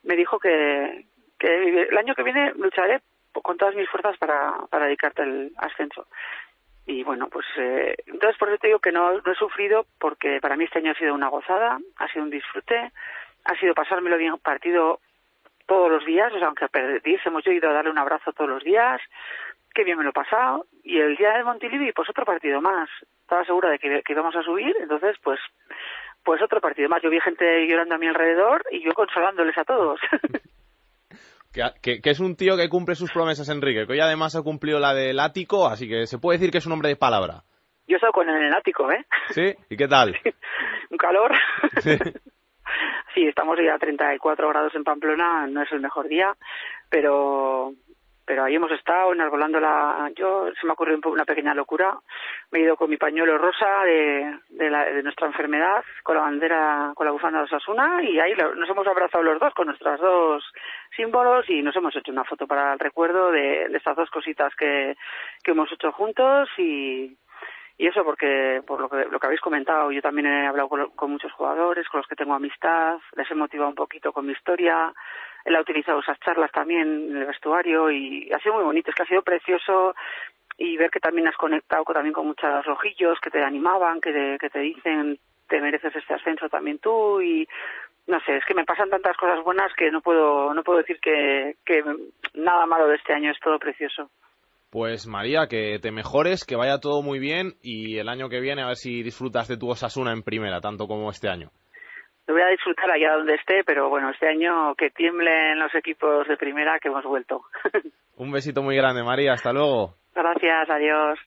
me dijo que, que el año que viene lucharé con todas mis fuerzas para, para dedicarte al ascenso. Y bueno, pues eh, entonces por eso te digo que no, no he sufrido, porque para mí este año ha sido una gozada, ha sido un disfrute, ha sido pasármelo bien partido todos los días, o sea, aunque perdiésemos, yo he ido a darle un abrazo todos los días, qué bien me lo he pasado, y el día de Montilivi, pues otro partido más, estaba segura de que, que íbamos a subir, entonces pues pues otro partido más, yo vi gente llorando a mi alrededor y yo consolándoles a todos. Que, que, que es un tío que cumple sus promesas, Enrique, que hoy además ha cumplido la del ático, así que se puede decir que es un hombre de palabra. Yo he estado con él en el ático, ¿eh? ¿Sí? ¿Y qué tal? Un calor. Sí. Sí, estamos ya a treinta y cuatro grados en Pamplona, no es el mejor día, pero pero ahí hemos estado enarbolando la... Yo, se me ha ocurrido una pequeña locura, me he ido con mi pañuelo rosa de, de, la, de nuestra enfermedad, con la bandera, con la bufanda de Osasuna, y ahí nos hemos abrazado los dos con nuestros dos símbolos y nos hemos hecho una foto para el recuerdo de, de estas dos cositas que, que hemos hecho juntos y... Y eso porque, por lo que, lo que habéis comentado, yo también he hablado con, con muchos jugadores, con los que tengo amistad, les he motivado un poquito con mi historia, él ha utilizado esas charlas también en el vestuario y ha sido muy bonito, es que ha sido precioso y ver que también has conectado con, también con muchos rojillos que te animaban, que te, que te dicen te mereces este ascenso también tú y no sé, es que me pasan tantas cosas buenas que no puedo, no puedo decir que, que nada malo de este año, es todo precioso. Pues María, que te mejores, que vaya todo muy bien y el año que viene a ver si disfrutas de tu Osasuna en primera, tanto como este año. Lo voy a disfrutar allá donde esté, pero bueno, este año que tiemblen los equipos de primera que hemos vuelto. Un besito muy grande, María, hasta luego. Gracias, adiós.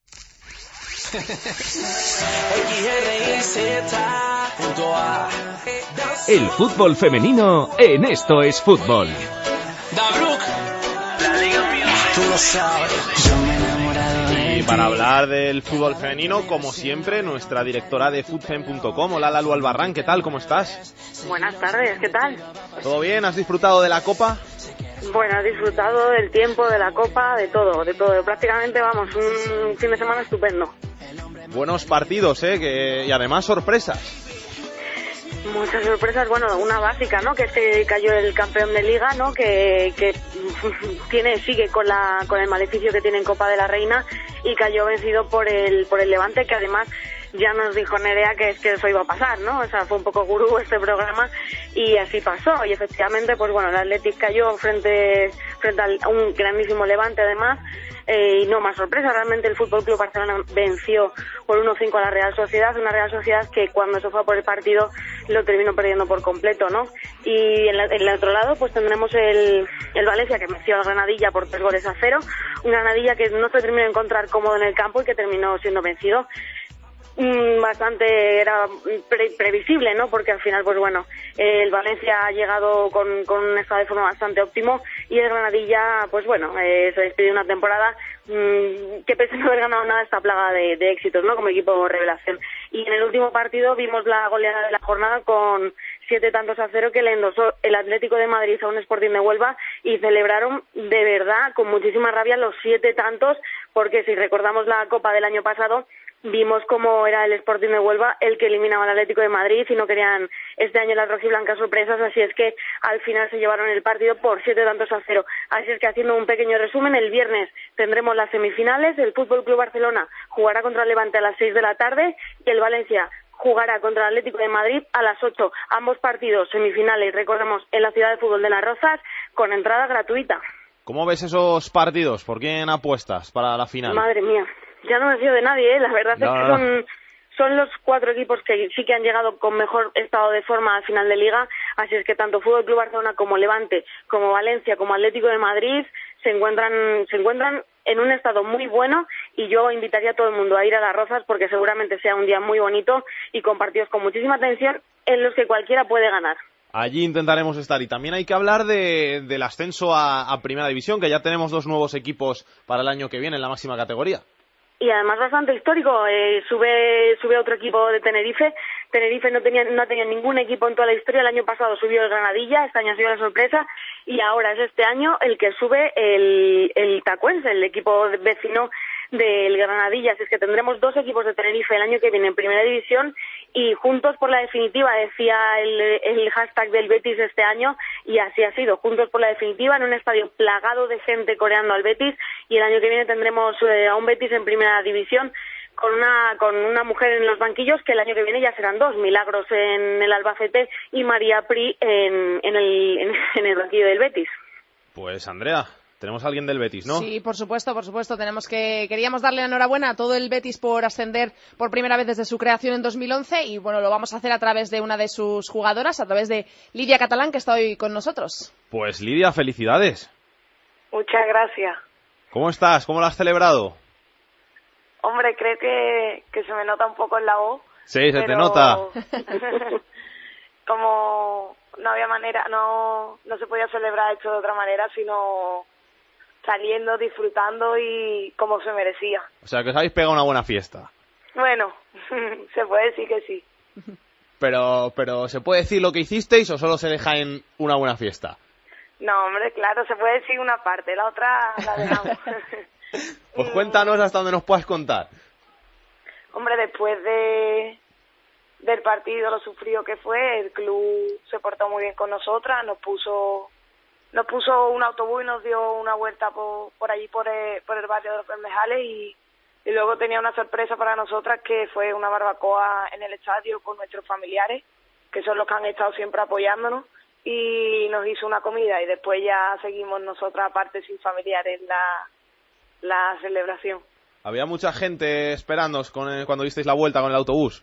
El fútbol femenino en Esto es Fútbol. Y para hablar del fútbol femenino, como siempre, nuestra directora de futfem punto com, hola Lalu Albarrán, ¿qué tal? ¿Cómo estás? Buenas tardes, ¿qué tal? ¿Todo bien? ¿Has disfrutado de la Copa? Bueno, he disfrutado del tiempo, de la Copa, de todo, de todo. Prácticamente, vamos, un fin de semana estupendo. Buenos partidos, ¿eh? Que... Y además sorpresas. Muchas sorpresas, bueno, una básica, ¿no? Que es que cayó el campeón de Liga, ¿no? Que, que tiene, sigue con la con el maleficio que tiene en Copa de la Reina y cayó vencido por el por el Levante, que además ya nos dijo Nerea que es que eso iba a pasar, ¿no? O sea, fue un poco gurú este programa y así pasó. Y efectivamente, pues bueno, el Athletic cayó frente frente a un grandísimo Levante, además. Eh, y no más sorpresa, realmente el Fútbol Club Barcelona venció por uno cinco a la Real Sociedad, una Real Sociedad que cuando se fue por el partido lo terminó perdiendo por completo, ¿no? Y en, la, en el otro lado pues tendremos el, el Valencia, que venció al Granadilla por tres goles a cero, un Granadilla que no se terminó de encontrar cómodo en el campo y que terminó siendo vencido. Bastante era pre previsible, ¿no? Porque al final, pues bueno, eh, el Valencia ha llegado con, con un estado de forma bastante óptimo y el Granadilla, pues bueno, eh, se despidió una temporada mmm, que pese a no haber ganado nada esta plaga de, de éxitos, ¿no? Como equipo revelación. Y en el último partido vimos la goleada de la jornada con siete tantos a cero que le endosó el Atlético de Madrid a un Sporting de Huelva y celebraron de verdad con muchísima rabia los siete tantos, porque si recordamos la Copa del año pasado, vimos cómo era el Sporting de Huelva el que eliminaba al Atlético de Madrid y no querían este año las rojiblancas sorpresas, así es que al final se llevaron el partido por siete tantos a cero. Así es que, haciendo un pequeño resumen, el viernes tendremos las semifinales, el Fútbol Club Barcelona jugará contra el Levante a las seis de la tarde y el Valencia jugará contra el Atlético de Madrid a las ocho. Ambos partidos semifinales, recordemos, en la ciudad de fútbol de Las Rozas, con entrada gratuita. ¿Cómo ves esos partidos? ¿Por quién apuestas para la final? Madre mía. Ya no me fío de nadie, ¿eh? La verdad no, es que son, son los cuatro equipos que sí que han llegado con mejor estado de forma al final de Liga, así es que tanto Fútbol Club Barcelona como Levante, como Valencia, como Atlético de Madrid se encuentran se encuentran en un estado muy bueno y yo invitaría a todo el mundo a ir a Las Rozas porque seguramente sea un día muy bonito y con partidos con muchísima tensión en los que cualquiera puede ganar. Allí intentaremos estar. Y también hay que hablar de, del ascenso a, a Primera División, que ya tenemos dos nuevos equipos para el año que viene en la máxima categoría. Y además bastante histórico, eh, sube sube otro equipo de Tenerife. Tenerife no tenía no tenía ningún equipo en toda la historia. El año pasado subió el Granadilla, este año ha sido la sorpresa y ahora es este año el que sube el, el Tacuense, el equipo vecino del Granadilla. Así es que tendremos dos equipos de Tenerife el año que viene en Primera División y juntos por la definitiva, decía el, el hashtag del Betis este año, y así ha sido, juntos por la definitiva, en un estadio plagado de gente coreando al Betis, y el año que viene tendremos eh, a un Betis en primera división con una con una mujer en los banquillos, que el año que viene ya serán dos, Milagros en el Albacete y María Pri en, en, el, en, en el banquillo del Betis. Pues Andrea, tenemos a alguien del Betis, ¿no? Sí, por supuesto, por supuesto. Tenemos que queríamos darle la enhorabuena a todo el Betis por ascender por primera vez desde su creación en dos mil once, y bueno, lo vamos a hacer a través de una de sus jugadoras, a través de Lidia Catalán, que está hoy con nosotros. Pues Lidia, felicidades. Muchas gracias. ¿Cómo estás? ¿Cómo lo has celebrado? Hombre, creo que, que se me nota un poco en la voz. Sí, se pero... te nota. Como no había manera, no, no se podía celebrar esto de otra manera, sino saliendo, disfrutando y como se merecía. O sea, que os habéis pegado una buena fiesta. Bueno, se puede decir que sí. Pero, pero ¿se puede decir lo que hicisteis o solo se deja en una buena fiesta? No, hombre, claro, se puede decir una parte, la otra la dejamos. Pues cuéntanos hasta donde nos puedas contar. Hombre, después de del partido, lo sufrido que fue, el club se portó muy bien con nosotras, nos puso nos puso un autobús y nos dio una vuelta por, por allí, por el, por el barrio de los Bermejales, y, y luego tenía una sorpresa para nosotras, que fue una barbacoa en el estadio con nuestros familiares, que son los que han estado siempre apoyándonos, y nos hizo una comida, y después ya seguimos nosotras aparte sin familiares la, la celebración. ¿Había mucha gente esperándoos con el, cuando disteis la vuelta con el autobús?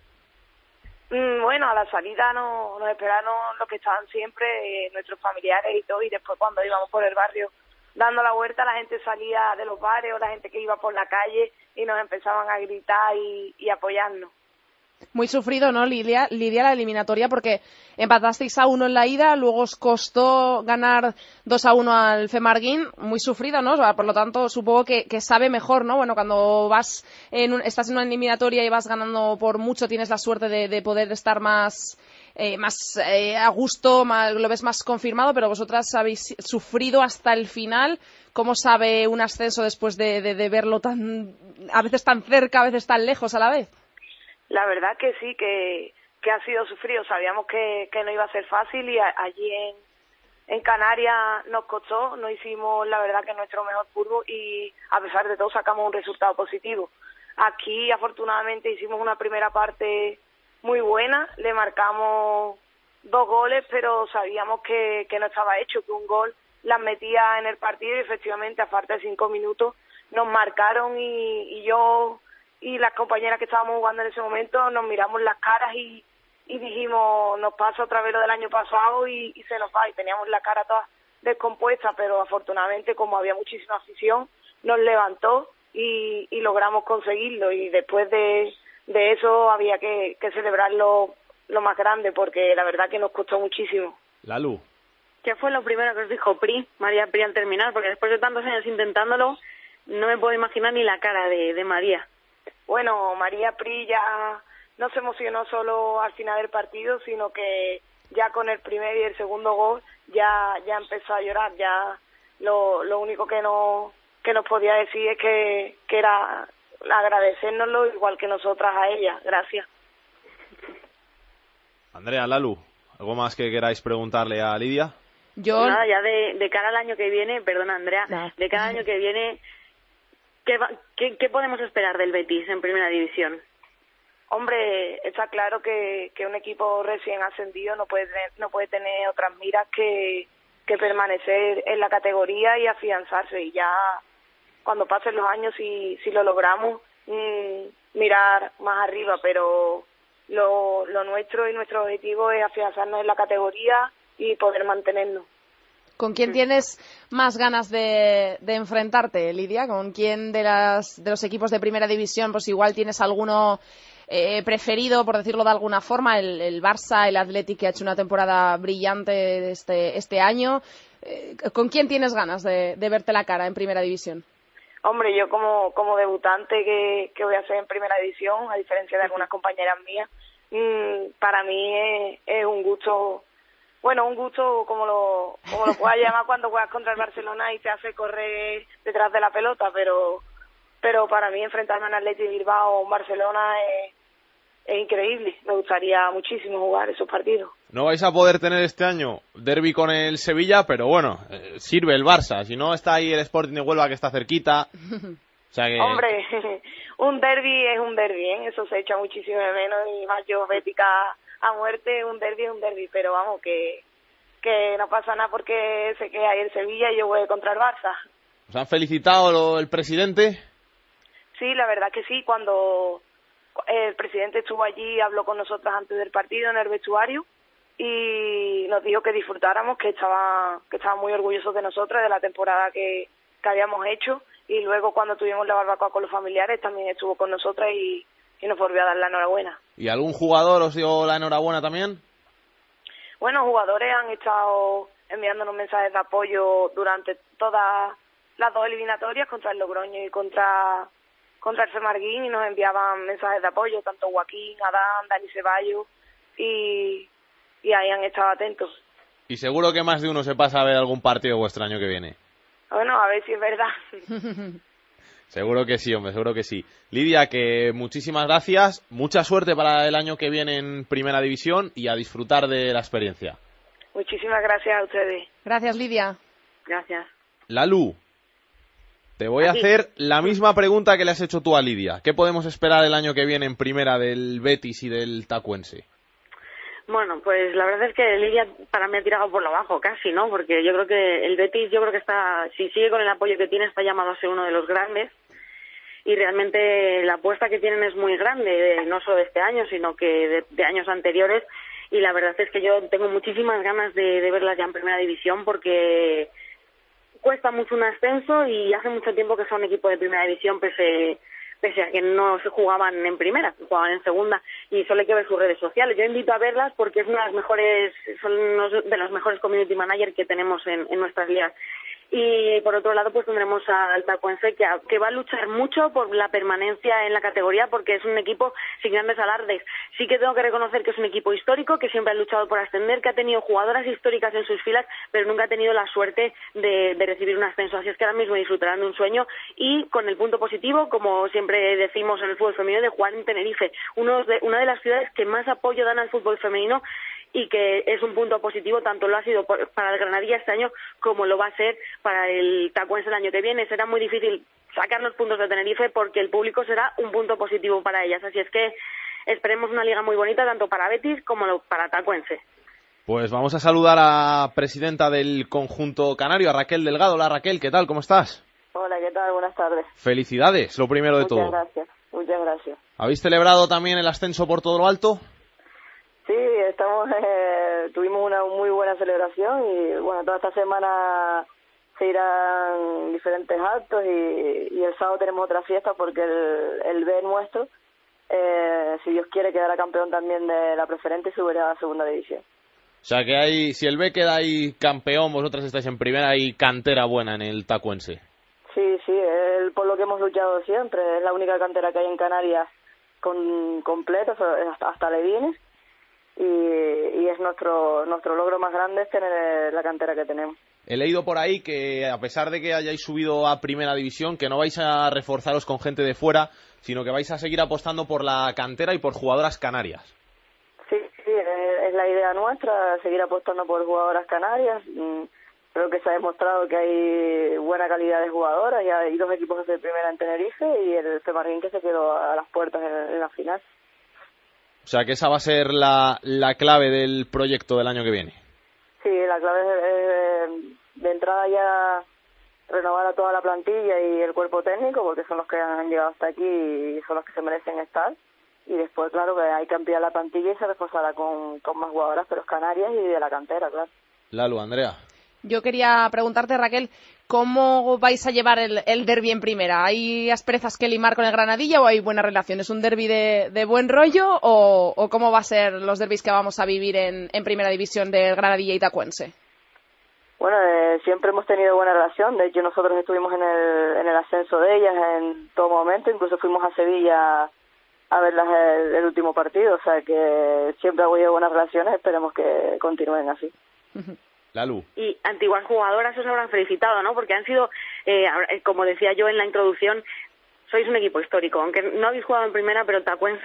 Mm, bueno, a la salida no, nos esperaron los que estaban siempre, eh, nuestros familiares y todo, y después cuando íbamos por el barrio dando la vuelta, la gente salía de los bares o la gente que iba por la calle y nos empezaban a gritar y, y apoyarnos. Muy sufrido, ¿no, Lidia? Lidia, la eliminatoria, porque empatasteis a uno en la ida, luego os costó ganar dos a uno al Femarguín, muy sufrido, ¿no? Por lo tanto, supongo que, que sabe mejor, ¿no? Bueno, cuando vas en un, estás en una eliminatoria y vas ganando por mucho, tienes la suerte de, de poder estar más, eh, más eh, a gusto, más, lo ves más confirmado, pero vosotras habéis sufrido hasta el final. ¿Cómo sabe un ascenso después de, de, de verlo tan, a veces tan cerca, a veces tan lejos a la vez? La verdad que sí, que, que ha sido sufrido. Sabíamos que, que no iba a ser fácil, y a, allí en, en Canarias nos costó, no hicimos la verdad que nuestro mejor fútbol, y a pesar de todo sacamos un resultado positivo. Aquí afortunadamente hicimos una primera parte muy buena, le marcamos dos goles, pero sabíamos que, que no estaba hecho, que un gol las metía en el partido, y efectivamente a falta de cinco minutos nos marcaron, y, y yo y las compañeras que estábamos jugando en ese momento nos miramos las caras y, y dijimos, nos pasa otra vez lo del año pasado y, y se nos va, y teníamos la cara toda descompuesta, pero afortunadamente, como había muchísima afición, nos levantó y, y logramos conseguirlo, y después de, de eso había que, que celebrarlo lo más grande, porque la verdad que nos costó muchísimo. Lalu. ¿Qué fue lo primero que os dijo Pri, María Pri, al terminar? Porque después de tantos años intentándolo, no me puedo imaginar ni la cara de, de María. Bueno, María Pri ya no se emocionó solo al final del partido, sino que ya con el primer y el segundo gol ya ya empezó a llorar. Ya lo, lo único que no que nos podía decir es que, que era agradecérnoslo, igual que nosotras a ella. Gracias. Andrea, Lalu, ¿algo más que queráis preguntarle a Lidia? Yo nada, ya de, de cara al año que viene, perdona Andrea, no. de cara al año que viene, ¿qué, va, qué, ¿qué podemos esperar del Betis en primera división? Hombre, está claro que, que un equipo recién ascendido no puede tener, no puede tener otras miras que, que permanecer en la categoría y afianzarse, y ya cuando pasen los años, si, si lo logramos, mmm, mirar más arriba, pero lo, lo nuestro y nuestro objetivo es afianzarnos en la categoría y poder mantenernos. ¿Con quién tienes más ganas de, de enfrentarte, Lidia? ¿Con quién de, las, de los equipos de primera división? Pues igual tienes alguno eh, preferido, por decirlo de alguna forma, el, el Barça, el Athletic, que ha hecho una temporada brillante este, este año. Eh, ¿Con quién tienes ganas de, de verte la cara en primera división? Hombre, yo como, como debutante que, que voy a hacer en primera división, a diferencia de algunas compañeras mías, mmm, para mí es, es un gusto... Bueno, un gusto como lo como lo puedas llamar cuando juegas contra el Barcelona y te hace correr detrás de la pelota, pero pero para mí enfrentarme a un Athletic Bilbao o un Barcelona es, es increíble. Me gustaría muchísimo jugar esos partidos. No vais a poder tener este año derbi con el Sevilla, pero bueno, eh, sirve el Barça. Si no, está ahí el Sporting de Huelva que está cerquita. O sea que... Hombre, un derbi es un derbi, ¿eh? Eso se echa muchísimo de menos y más yo bética a muerte, un derbi es un derbi, pero vamos, que, que no pasa nada porque se queda ahí el Sevilla y yo voy contra el Barça. ¿Os han felicitado lo, el presidente? Sí, la verdad que sí, cuando el presidente estuvo allí, habló con nosotros antes del partido en el vestuario y nos dijo que disfrutáramos, que estaba, que estaba muy orgulloso de nosotros, de la temporada que, que habíamos hecho, y luego cuando tuvimos la barbacoa con los familiares también estuvo con nosotras y, y nos volvió a dar la enhorabuena. ¿Y algún jugador os dio la enhorabuena también? Bueno, jugadores han estado enviándonos mensajes de apoyo durante todas las dos eliminatorias, contra el Logroño y contra contra el Femarguín, y nos enviaban mensajes de apoyo, tanto Joaquín, Adán, Dani Ceballos, y, y ahí han estado atentos. Y seguro que más de uno se pasa a ver algún partido vuestro año que viene. Bueno, a ver si es verdad. Seguro que sí, hombre, seguro que sí. Lidia, que muchísimas gracias, mucha suerte para el año que viene en Primera División y a disfrutar de la experiencia. Muchísimas gracias a ustedes. Gracias, Lidia. Gracias. Lalu, te voy a Aquí. hacer la misma pregunta que le has hecho tú a Lidia. ¿Qué podemos esperar el año que viene en Primera del Betis y del Tacuense? Bueno, pues la verdad es que Lidia para mí ha tirado por lo bajo casi, ¿no? Porque yo creo que el Betis, yo creo que está, si sigue con el apoyo que tiene, está llamado a ser uno de los grandes. Y realmente la apuesta que tienen es muy grande, de- no solo de este año, sino que de, de años anteriores. Y la verdad es que yo tengo muchísimas ganas de, de verlas ya en Primera División porque cuesta mucho un ascenso y hace mucho tiempo que son equipo de Primera División, pese pese a que no se jugaban en primera, se jugaban en segunda, y solo hay que ver sus redes sociales. Yo invito a verlas porque es una de las mejores, son unos de los mejores community managers que tenemos en, en nuestras ligas. Y por otro lado pues tendremos al Tacuense que, a- que va a luchar mucho por la permanencia en la categoría porque es un equipo sin grandes alardes. Sí que tengo que reconocer que es un equipo histórico, que siempre ha luchado por ascender, que ha tenido jugadoras históricas en sus filas, pero nunca ha tenido la suerte de, de recibir un ascenso. Así es que ahora mismo disfrutarán de un sueño y con el punto positivo, como siempre decimos en el fútbol femenino, de jugar en Tenerife, uno de, una de las ciudades que más apoyo dan al fútbol femenino y que es un punto positivo, tanto lo ha sido por- para el Granadilla este año como lo va a ser para el Tacuense el año que viene. Será muy difícil sacar los puntos de Tenerife porque el público será un punto positivo para ellas, así es que esperemos una liga muy bonita tanto para Betis como lo- para Tacuense. Pues vamos a saludar a la presidenta del conjunto canario, a Raquel Delgado. Hola Raquel, ¿qué tal? ¿Cómo estás? Hola, ¿qué tal? Buenas tardes. Felicidades, lo primero de Muchas todo. gracias, muchas gracias. ¿Habéis celebrado también el ascenso por todo lo alto? Sí, estamos, eh, tuvimos una muy buena celebración y bueno, toda esta semana se irán diferentes actos y, y el sábado tenemos otra fiesta porque el, el B nuestro, eh, si Dios quiere, quedará campeón también de la preferente y subirá a la segunda división. O sea que hay, si el B queda ahí campeón, vosotras estáis en primera, hay cantera buena en el Tacuense. Sí, sí, es por lo que hemos luchado siempre, es la única cantera que hay en Canarias con completa, hasta, hasta Levines. Y, y es nuestro nuestro logro más grande es tener la cantera que tenemos. He leído por ahí que a pesar de que hayáis subido a primera división, que no vais a reforzaros con gente de fuera, sino que vais a seguir apostando por la cantera y por jugadoras canarias. Sí, sí, es, es la idea nuestra, seguir apostando por jugadoras canarias. Mm, Creo que se ha demostrado que hay buena calidad de jugadoras y hay dos equipos de primera en Tenerife y el Femarguín que se quedó a las puertas en, en la final. O sea que esa va a ser la, la clave del proyecto del año que viene. Sí, la clave es, es, de entrada ya renovar a toda la plantilla y el cuerpo técnico porque son los que han llegado hasta aquí y son los que se merecen estar. Y después, claro, que hay que ampliar la plantilla y se reforzará con, con más jugadoras, pero es Canarias y de la cantera, claro. Lalu, Andrea. Yo quería preguntarte, Raquel, ¿cómo vais a llevar el, el derbi en primera? ¿Hay asperezas que limar con el Granadilla o hay buena relación? ¿Es un derbi de, de buen rollo o, o cómo va a ser los derbis que vamos a vivir en, en primera división del Granadilla y Tacuense? Bueno, eh, siempre hemos tenido buena relación. De hecho, nosotros estuvimos en el, en el ascenso de ellas en todo momento. Incluso fuimos a Sevilla a verlas el, el último partido. O sea que siempre ha habido buenas relaciones. Esperemos que continúen así. Lalu. Y antiguas jugadoras os habrán felicitado, ¿no? Porque han sido, eh, como decía yo en la introducción, sois un equipo histórico. Aunque no habéis jugado en primera, pero el Tacuense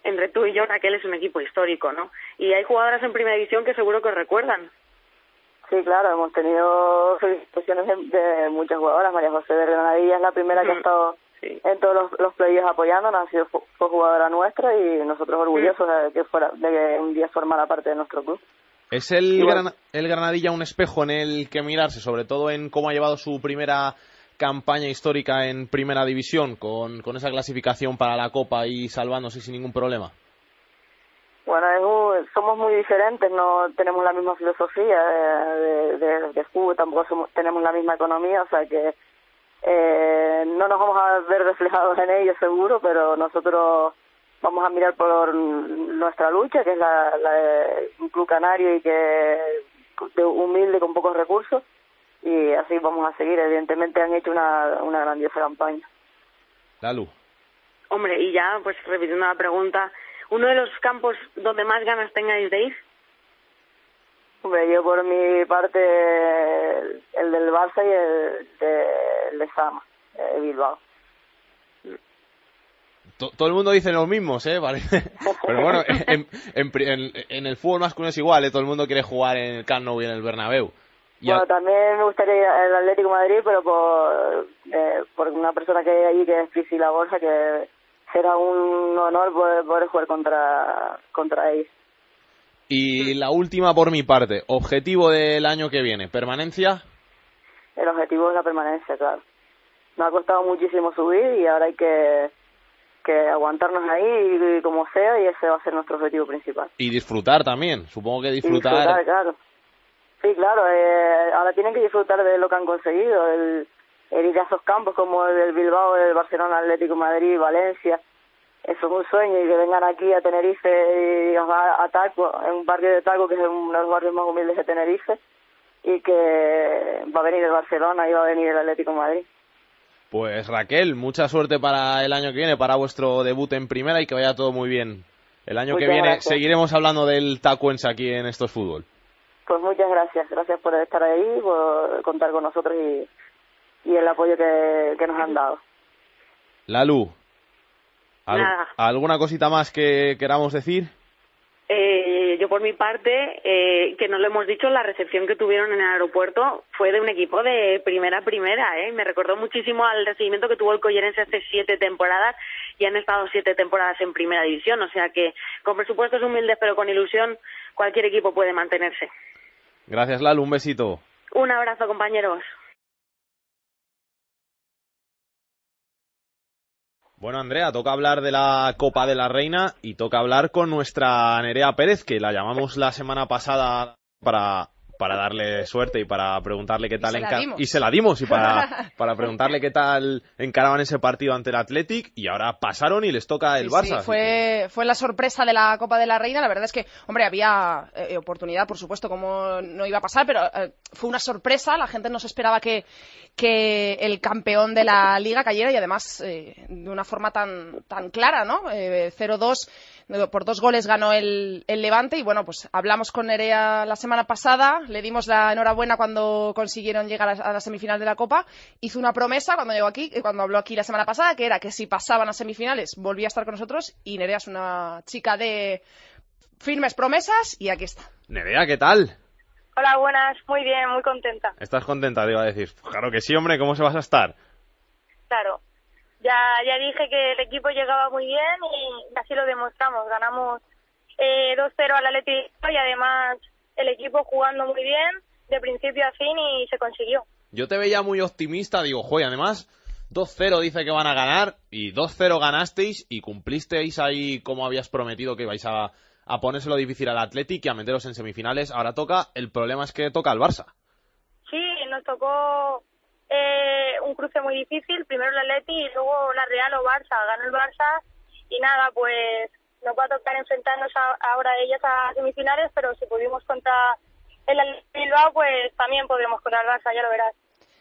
entre tú y yo, Raquel, es un equipo histórico, ¿no? Y hay jugadoras en primera división que seguro que os recuerdan. Sí, claro, hemos tenido felicitaciones de, de muchas jugadoras. María José de Granadilla es la primera que ha estado sí. en todos los, los playoffs apoyándonos, ha sido fue jugadora nuestra y nosotros orgullosos mm. de que fuera de que un día formara parte de nuestro club. ¿Es el, gran, el Granadilla un espejo en el que mirarse, sobre todo en cómo ha llevado su primera campaña histórica en primera división, con, con esa clasificación para la Copa y salvándose sin ningún problema? Bueno, es un, somos muy diferentes, no tenemos la misma filosofía de, de, de fútbol, tampoco somos, tenemos la misma economía, o sea que eh, no nos vamos a ver reflejados en ello seguro, pero nosotros vamos a mirar por nuestra lucha, que es la, la de un club canario y que de humilde con pocos recursos, y así vamos a seguir. Evidentemente han hecho una, una grandiosa campaña. Lalu. Hombre, y ya, pues repitiendo la pregunta, ¿uno de los campos donde más ganas tengáis de ir? Hombre, yo por mi parte, el, el del Barça y el de, el de Sama, de Bilbao. Todo el mundo dice los mismos, ¿eh? Vale. Pero bueno, en, en, en, en el fútbol masculino es igual, ¿eh? Todo el mundo quiere jugar en el Camp Nou y en el Bernabéu. Y bueno, a... también me gustaría ir al Atlético de Madrid, pero por, eh, por una persona que hay allí, que es Priscila Borja, que será un honor poder, poder jugar contra, contra ellos. Y la última por mi parte, objetivo del año que viene, ¿permanencia? El objetivo es la permanencia, claro. Nos ha costado muchísimo subir y ahora hay que... que aguantarnos ahí y, y como sea, y ese va a ser nuestro objetivo principal. Y disfrutar también, supongo que disfrutar... Y disfrutar, claro. Sí, claro, eh, ahora tienen que disfrutar de lo que han conseguido, el, el ir a esos campos como el del Bilbao, el Barcelona, Atlético de Madrid, Valencia, eso es un sueño, y que vengan aquí a Tenerife y a, a Taco, en un barrio de Taco que es uno de los barrios más humildes de Tenerife, y que va a venir el Barcelona y va a venir el Atlético de Madrid. Pues Raquel, mucha suerte para el año que viene, para vuestro debut en primera, y que vaya todo muy bien. El año muchas que viene gracias. Seguiremos hablando del tacuense aquí en Esto es Fútbol. Pues muchas gracias, gracias por estar ahí, por contar con nosotros y, y el apoyo que, que nos han dado. Lalu, ¿al, Nada. ¿alguna cosita más que queramos decir? Eh, yo por mi parte, eh, que no lo hemos dicho, la recepción que tuvieron en el aeropuerto fue de un equipo de primera a primera, ¿eh? Me recordó muchísimo al recibimiento que tuvo el Collerense hace siete temporadas, y han estado siete temporadas en primera división, o sea que con presupuestos humildes pero con ilusión cualquier equipo puede mantenerse. Gracias, Lalu, un besito. Un abrazo, compañeros. Bueno, Andrea, toca hablar de la Copa de la Reina y toca hablar con nuestra Nerea Pérez, que la llamamos la semana pasada para, para darle suerte y para preguntarle qué tal... Y se la enca- dimos. Y se la dimos, y para, para preguntarle qué tal encaraban ese partido ante el Athletic, y ahora pasaron y les toca el Sí, Barça. sí, fue, fue la sorpresa de la Copa de la Reina. La verdad es que, hombre, había eh, oportunidad, por supuesto, como no iba a pasar, pero eh, fue una sorpresa. La gente no se esperaba que, que el campeón de la Liga cayera, y además eh, de una forma tan, tan clara, ¿no? Eh, cero dos, por dos goles ganó el, el Levante, y bueno, pues hablamos con Nerea la semana pasada, le dimos la enhorabuena cuando consiguieron llegar a, a la semifinal de la Copa. Hizo una promesa cuando llegó aquí, cuando habló aquí la semana pasada, que era que si pasaban a semifinales volvía a estar con nosotros, y Nerea es una chica de firmes promesas, y aquí está. Nerea, ¿qué tal? Hola, buenas, muy bien, muy contenta. ¿Estás contenta? Te iba a decir. Pues claro que sí, hombre, ¿cómo se vas a estar? Claro, ya ya dije que el equipo llegaba muy bien y así lo demostramos. Ganamos eh, dos cero al Atlético y además el equipo jugando muy bien de principio a fin y se consiguió. Yo te veía muy optimista, digo, joder, además dos cero dice que van a ganar, y dos cero ganasteis y cumplisteis ahí como habías prometido que vais a, a ponérselo difícil al Athletic y a meteros en semifinales. Ahora toca, el problema es que toca al Barça. Sí, nos tocó eh, un cruce muy difícil, primero el Atleti y luego la Real o Barça. Ganó el Barça y nada, pues nos va a tocar enfrentarnos a, ahora ellas a semifinales, pero si pudimos contra el Bilbao, pues también podremos contra el Barça, ya lo verás.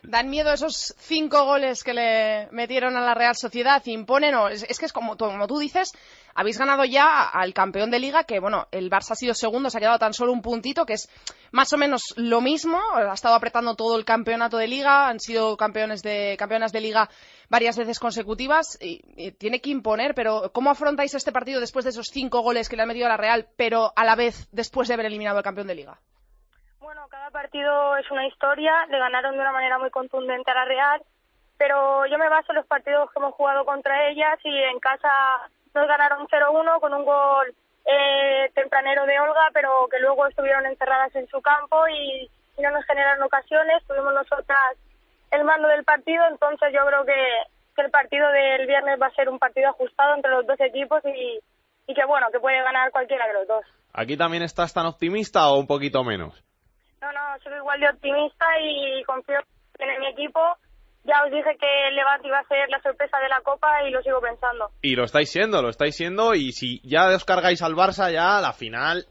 Dan miedo esos cinco goles que le metieron a la Real Sociedad, imponen, o es, es que es como, como tú dices, habéis ganado ya al campeón de Liga, que bueno, el Barça ha sido segundo, se ha quedado tan solo un puntito, que es más o menos lo mismo, ha estado apretando todo el campeonato de Liga, han sido campeones de campeonas de Liga varias veces consecutivas, y, y tiene que imponer, pero ¿cómo afrontáis este partido después de esos cinco goles que le han metido a la Real, pero a la vez después de haber eliminado al campeón de Liga? Bueno, cada partido es una historia, le ganaron de una manera muy contundente a la Real, pero yo me baso en los partidos que hemos jugado contra ellas y en casa nos ganaron cero uno con un gol eh, tempranero de Olga, pero que luego estuvieron encerradas en su campo y, y no nos generaron ocasiones, tuvimos nosotras el mando del partido, entonces yo creo que, que el partido del viernes va a ser un partido ajustado entre los dos equipos y, y que bueno, que puede ganar cualquiera de los dos. ¿Aquí también estás tan optimista o un poquito menos? No, no, soy igual de optimista y confío en mi equipo. Ya os dije que el Levante iba a ser la sorpresa de la Copa y lo sigo pensando. Y lo estáis siendo, lo estáis siendo, y si ya os cargáis al Barça, ya la final...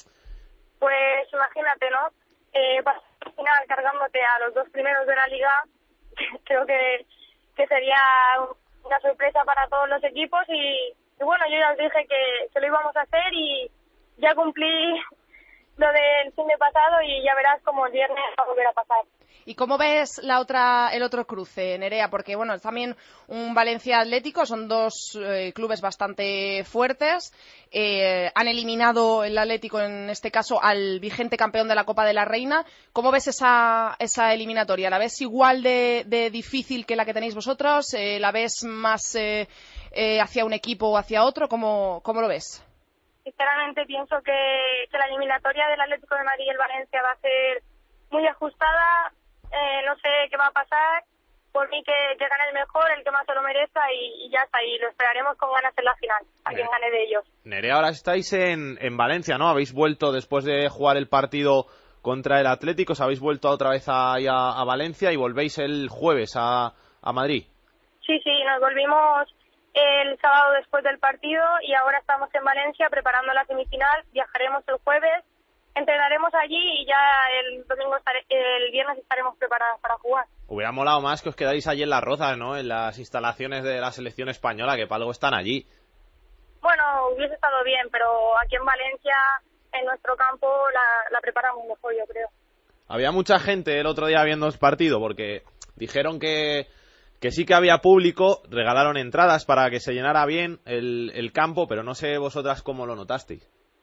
Pues imagínate, ¿no? Eh, para la final cargándote a los dos primeros de la Liga, creo que, que sería una sorpresa para todos los equipos y, y bueno, yo ya os dije que, que lo íbamos a hacer y ya cumplí lo del fin de pasado y ya verás cómo el viernes va a volver a pasar. ¿Y cómo ves la otra, el otro cruce, Nerea? Porque, bueno, también un Valencia Atlético, son dos eh, clubes bastante fuertes. Eh, han eliminado el Atlético, en este caso, al vigente campeón de la Copa de la Reina. ¿Cómo ves esa, esa eliminatoria? ¿La ves igual de, de difícil que la que tenéis vosotros? Eh, ¿La ves más eh, eh, hacia un equipo o hacia otro? ¿Cómo, cómo lo ves? Sinceramente pienso que, que la eliminatoria del Atlético de Madrid y el Valencia va a ser muy ajustada. Eh, no sé qué va a pasar. Por mí que, que gane el mejor, el que más se lo merezca y, y ya está. Y lo esperaremos con ganas en la final, a quien gane de ellos. Nerea, ahora estáis en, en Valencia, ¿no? Habéis vuelto después de jugar el partido contra el Atlético, os habéis vuelto otra vez a, a, a Valencia y volvéis el jueves a, a Madrid. Sí, sí, nos volvimos el sábado después del partido y ahora estamos en Valencia preparando la semifinal. Viajaremos el jueves, entrenaremos allí y ya el domingo estaré, el viernes estaremos preparadas para jugar. Hubiera molado más que os quedáis allí en Las Rozas, ¿no? En las instalaciones de la selección española, que para algo están allí. Bueno, hubiese estado bien, pero aquí en Valencia, en nuestro campo, la, la preparamos mejor, yo creo. Había mucha gente el otro día viendo el partido porque dijeron que que sí que había público, regalaron entradas para que se llenara bien el, el campo, pero no sé vosotras cómo lo notasteis.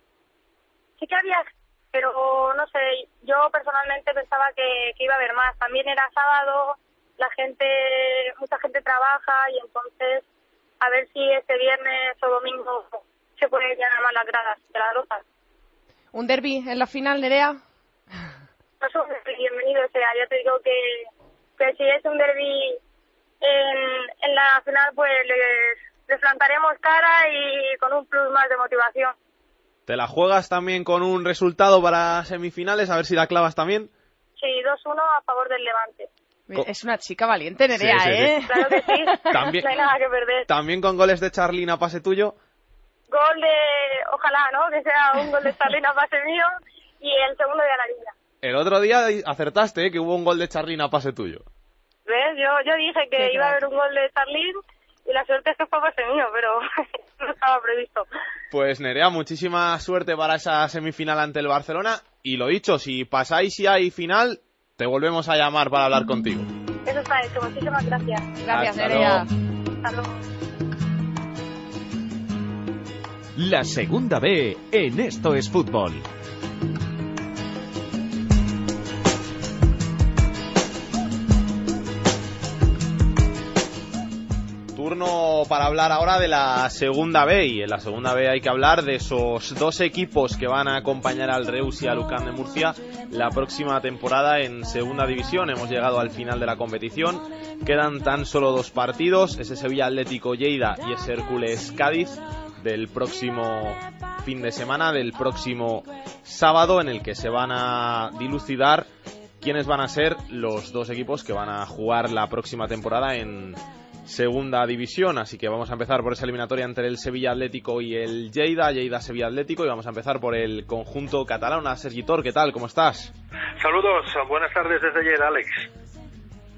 Sí que había, pero no sé, yo personalmente pensaba que, que iba a haber más. También era sábado, la gente, mucha gente trabaja y entonces a ver si este viernes o domingo se puede llenar más las gradas de la Rosa. ¿Un derbi en la final, Nerea? No es un derbi, bienvenido sea, ya te digo que, que si es un derbi En, en la final pues les, les plantaremos cara y con un plus más de motivación. ¿Te la juegas también con un resultado para semifinales? A ver si la clavas también. Sí, dos uno a favor del Levante. Es una chica valiente, Nerea, sí, sí, sí. ¿eh? Claro que sí, También, no hay nada que perder. ¿También con goles de Charlina pase tuyo? Gol de, ojalá, ¿no? Que sea un gol de Charlina pase mío y el segundo de Alarilla. El otro día acertaste, ¿eh? Que hubo un gol de Charlina pase tuyo. ¿Ves? Yo, yo dije que Qué iba a crack. haber un gol de Charlín y la suerte es que fue pase mío, pero no estaba previsto. Pues Nerea, muchísima suerte para esa semifinal ante el Barcelona. Y lo dicho, si pasáis y hay final, te volvemos a llamar para hablar contigo. Eso está hecho, muchísimas gracias. Gracias, Hasta Nerea. luego. Hasta luego. La segunda B en Esto es Fútbol. Turno para hablar ahora de la segunda B, y en la segunda B hay que hablar de esos dos equipos que van a acompañar al Reus y al U C A M de Murcia la próxima temporada en segunda división. Hemos llegado al final de la competición, quedan tan solo dos partidos, ese Sevilla Atlético Lleida y ese Hércules Cádiz del próximo fin de semana, del próximo sábado, en el que se van a dilucidar quiénes van a ser los dos equipos que van a jugar la próxima temporada en segunda división. Así que vamos a empezar por esa eliminatoria entre el Sevilla Atlético y el Lleida, Lleida-Sevilla Atlético, y vamos a empezar por el conjunto catalán. Sergi Tor, ¿qué tal? ¿Cómo estás? Saludos, buenas tardes desde Lleida, Alex.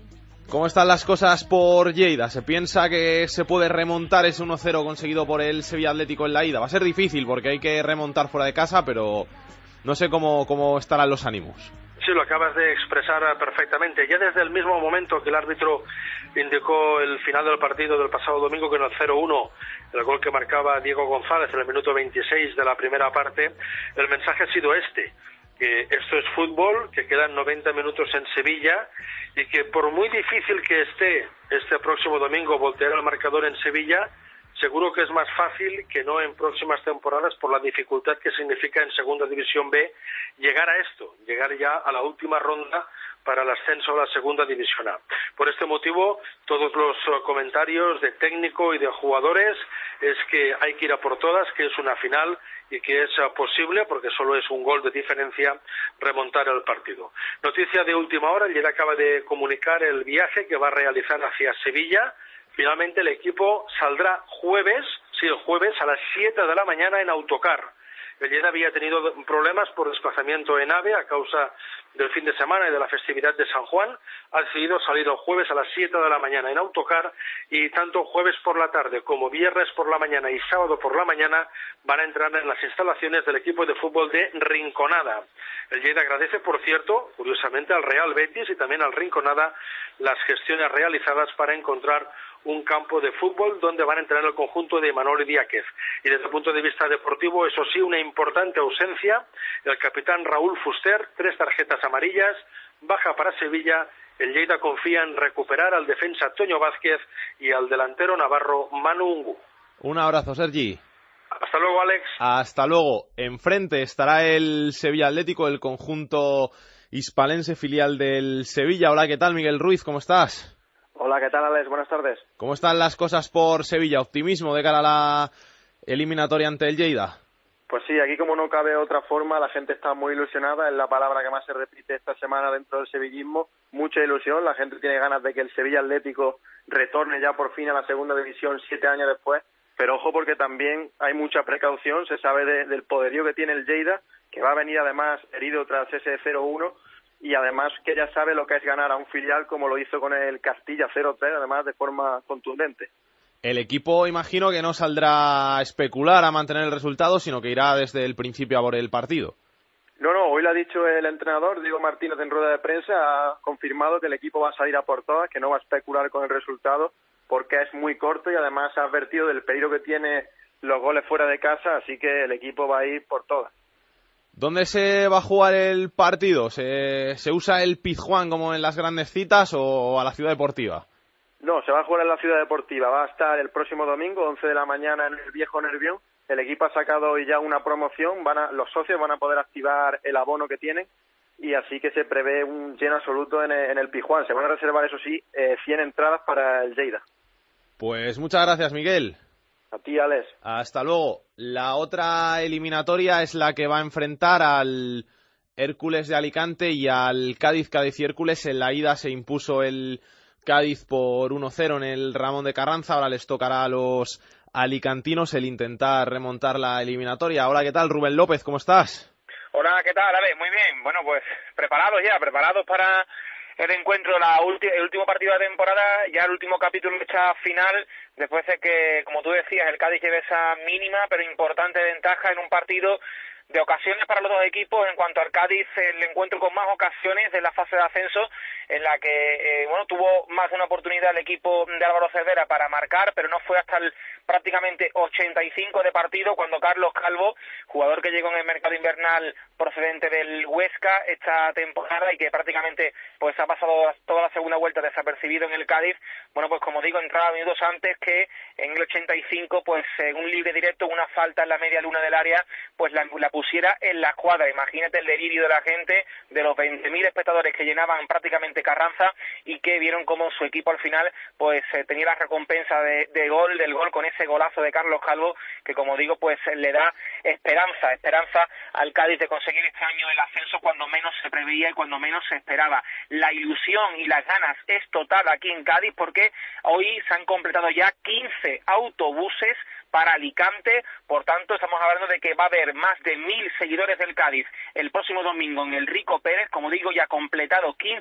¿Cómo están las cosas por Lleida? ¿Se piensa que se puede remontar ese uno cero conseguido por el Sevilla Atlético en la ida? Va a ser difícil porque hay que remontar fuera de casa, pero no sé cómo, cómo estarán los ánimos. Sí, lo acabas de expresar perfectamente. Ya desde el mismo momento que el árbitro indicó el final del partido del pasado domingo con el cero uno, el gol que marcaba Diego González en el minuto veintiséis de la primera parte, el mensaje ha sido este: que esto es fútbol, que quedan noventa minutos en Sevilla y que por muy difícil que esté este próximo domingo voltear el marcador en Sevilla, seguro que es más fácil que no en próximas temporadas por la dificultad que significa en Segunda División B llegar a esto, llegar ya a la última ronda para el ascenso a la Segunda División A. Por este motivo, todos los comentarios de técnico y de jugadores es que hay que ir a por todas, que es una final y que es posible, porque solo es un gol de diferencia, remontar el partido. Noticia de última hora, ayer acaba de comunicar el viaje que va a realizar hacia Sevilla. Finalmente el equipo saldrá jueves, sí, el jueves a las siete de la mañana en autocar. El Lleida había tenido problemas por desplazamiento en AVE a causa del fin de semana y de la festividad de San Juan. Ha decidido salir el jueves a las siete de la mañana en autocar y tanto jueves por la tarde como viernes por la mañana y sábado por la mañana van a entrar en las instalaciones del equipo de fútbol de Rinconada. El Lleida agradece, por cierto, curiosamente al Real Betis y también al Rinconada las gestiones realizadas para encontrar un campo de fútbol donde van a entrenar el conjunto de Imanol Diáquez. Y desde el punto de vista deportivo, eso sí, una importante ausencia. El capitán Raúl Fuster, tres tarjetas amarillas, baja para Sevilla. El Lleida confía en recuperar al defensa Toño Vázquez y al delantero navarro Manu Ungu. Un abrazo, Sergi. Hasta luego, Alex. Hasta luego. Enfrente estará el Sevilla Atlético, el conjunto hispalense filial del Sevilla. Hola, ¿qué tal, Miguel Ruiz? ¿Cómo estás? Hola, ¿qué tal, Alex? Buenas tardes. ¿Cómo están las cosas por Sevilla? ¿Optimismo de cara a la eliminatoria ante el Lleida? Pues sí, aquí como no cabe otra forma, la gente está muy ilusionada, es la palabra que más se repite esta semana dentro del sevillismo, mucha ilusión, la gente tiene ganas de que el Sevilla Atlético retorne ya por fin a la Segunda División siete años después, pero ojo porque también hay mucha precaución, se sabe de, del poderío que tiene el Lleida, que va a venir además herido tras ese cero uno, y además que ya sabe lo que es ganar a un filial como lo hizo con el Castilla cero tres, además de forma contundente. El equipo imagino que no saldrá a especular a mantener el resultado, sino que irá desde el principio a por el partido. No, no, hoy lo ha dicho el entrenador, Diego Martínez, en rueda de prensa, ha confirmado que el equipo va a salir a por todas, que no va a especular con el resultado, porque es muy corto y además ha advertido del peligro que tiene los goles fuera de casa, así que el equipo va a ir por todas. ¿Dónde se va a jugar el partido? ¿Se, se usa el Pizjuán como en las grandes citas o a la Ciudad Deportiva? No, se va a jugar en la Ciudad Deportiva. Va a estar el próximo domingo, once de la mañana, en el Viejo Nervión. El equipo ha sacado hoy ya una promoción. Van a, los socios van a poder activar el abono que tienen y así que se prevé un lleno absoluto en el, en el Pizjuán. Se van a reservar, eso sí, eh, cien entradas para el Lleida. Pues muchas gracias, Miguel. A ti, Alex. Hasta luego. La otra eliminatoria es la que va a enfrentar al Hércules de Alicante y al Cádiz. Cádiz y Hércules. En la ida se impuso el Cádiz por uno cero en el Ramón de Carranza. Ahora les tocará a los alicantinos el intentar remontar la eliminatoria. Hola, ¿qué tal? Rubén López, ¿cómo estás? Hola, ¿qué tal, Alex? Muy bien. Bueno, pues preparados ya, preparados para el encuentro, la ulti- el último partido de temporada, ya el último capítulo de esta final, después de que, como tú decías, el Cádiz lleve esa mínima pero importante ventaja en un partido de ocasiones para los dos equipos. En cuanto al Cádiz, el encuentro con más ocasiones de la fase de ascenso, en la que eh, bueno tuvo más de una oportunidad el equipo de Álvaro Cervera para marcar, pero no fue hasta el prácticamente ochenta y cinco de partido cuando Carlos Calvo, jugador que llegó en el mercado invernal procedente del Huesca esta temporada y que prácticamente pues ha pasado toda la segunda vuelta desapercibido en el Cádiz, bueno pues como digo, entraba minutos antes que en el ochenta y cinco pues en un libre directo, una falta en la media luna del área, pues la, la pusiera en la escuadra. Imagínate el delirio de la gente, de los veinte mil espectadores que llenaban prácticamente Carranza y que vieron cómo su equipo al final pues eh, tenía la recompensa de, de gol, del gol con ese golazo de Carlos Calvo, que como digo pues le da esperanza, esperanza al Cádiz de conseguir este año el ascenso cuando menos se preveía y cuando menos se esperaba. La ilusión y las ganas es total aquí en Cádiz porque hoy se han completado ya quince autobuses para Alicante, por tanto estamos hablando de que va a haber más de mil seguidores del Cádiz el próximo domingo en el Rico Pérez, como digo, ya completado quince autobuses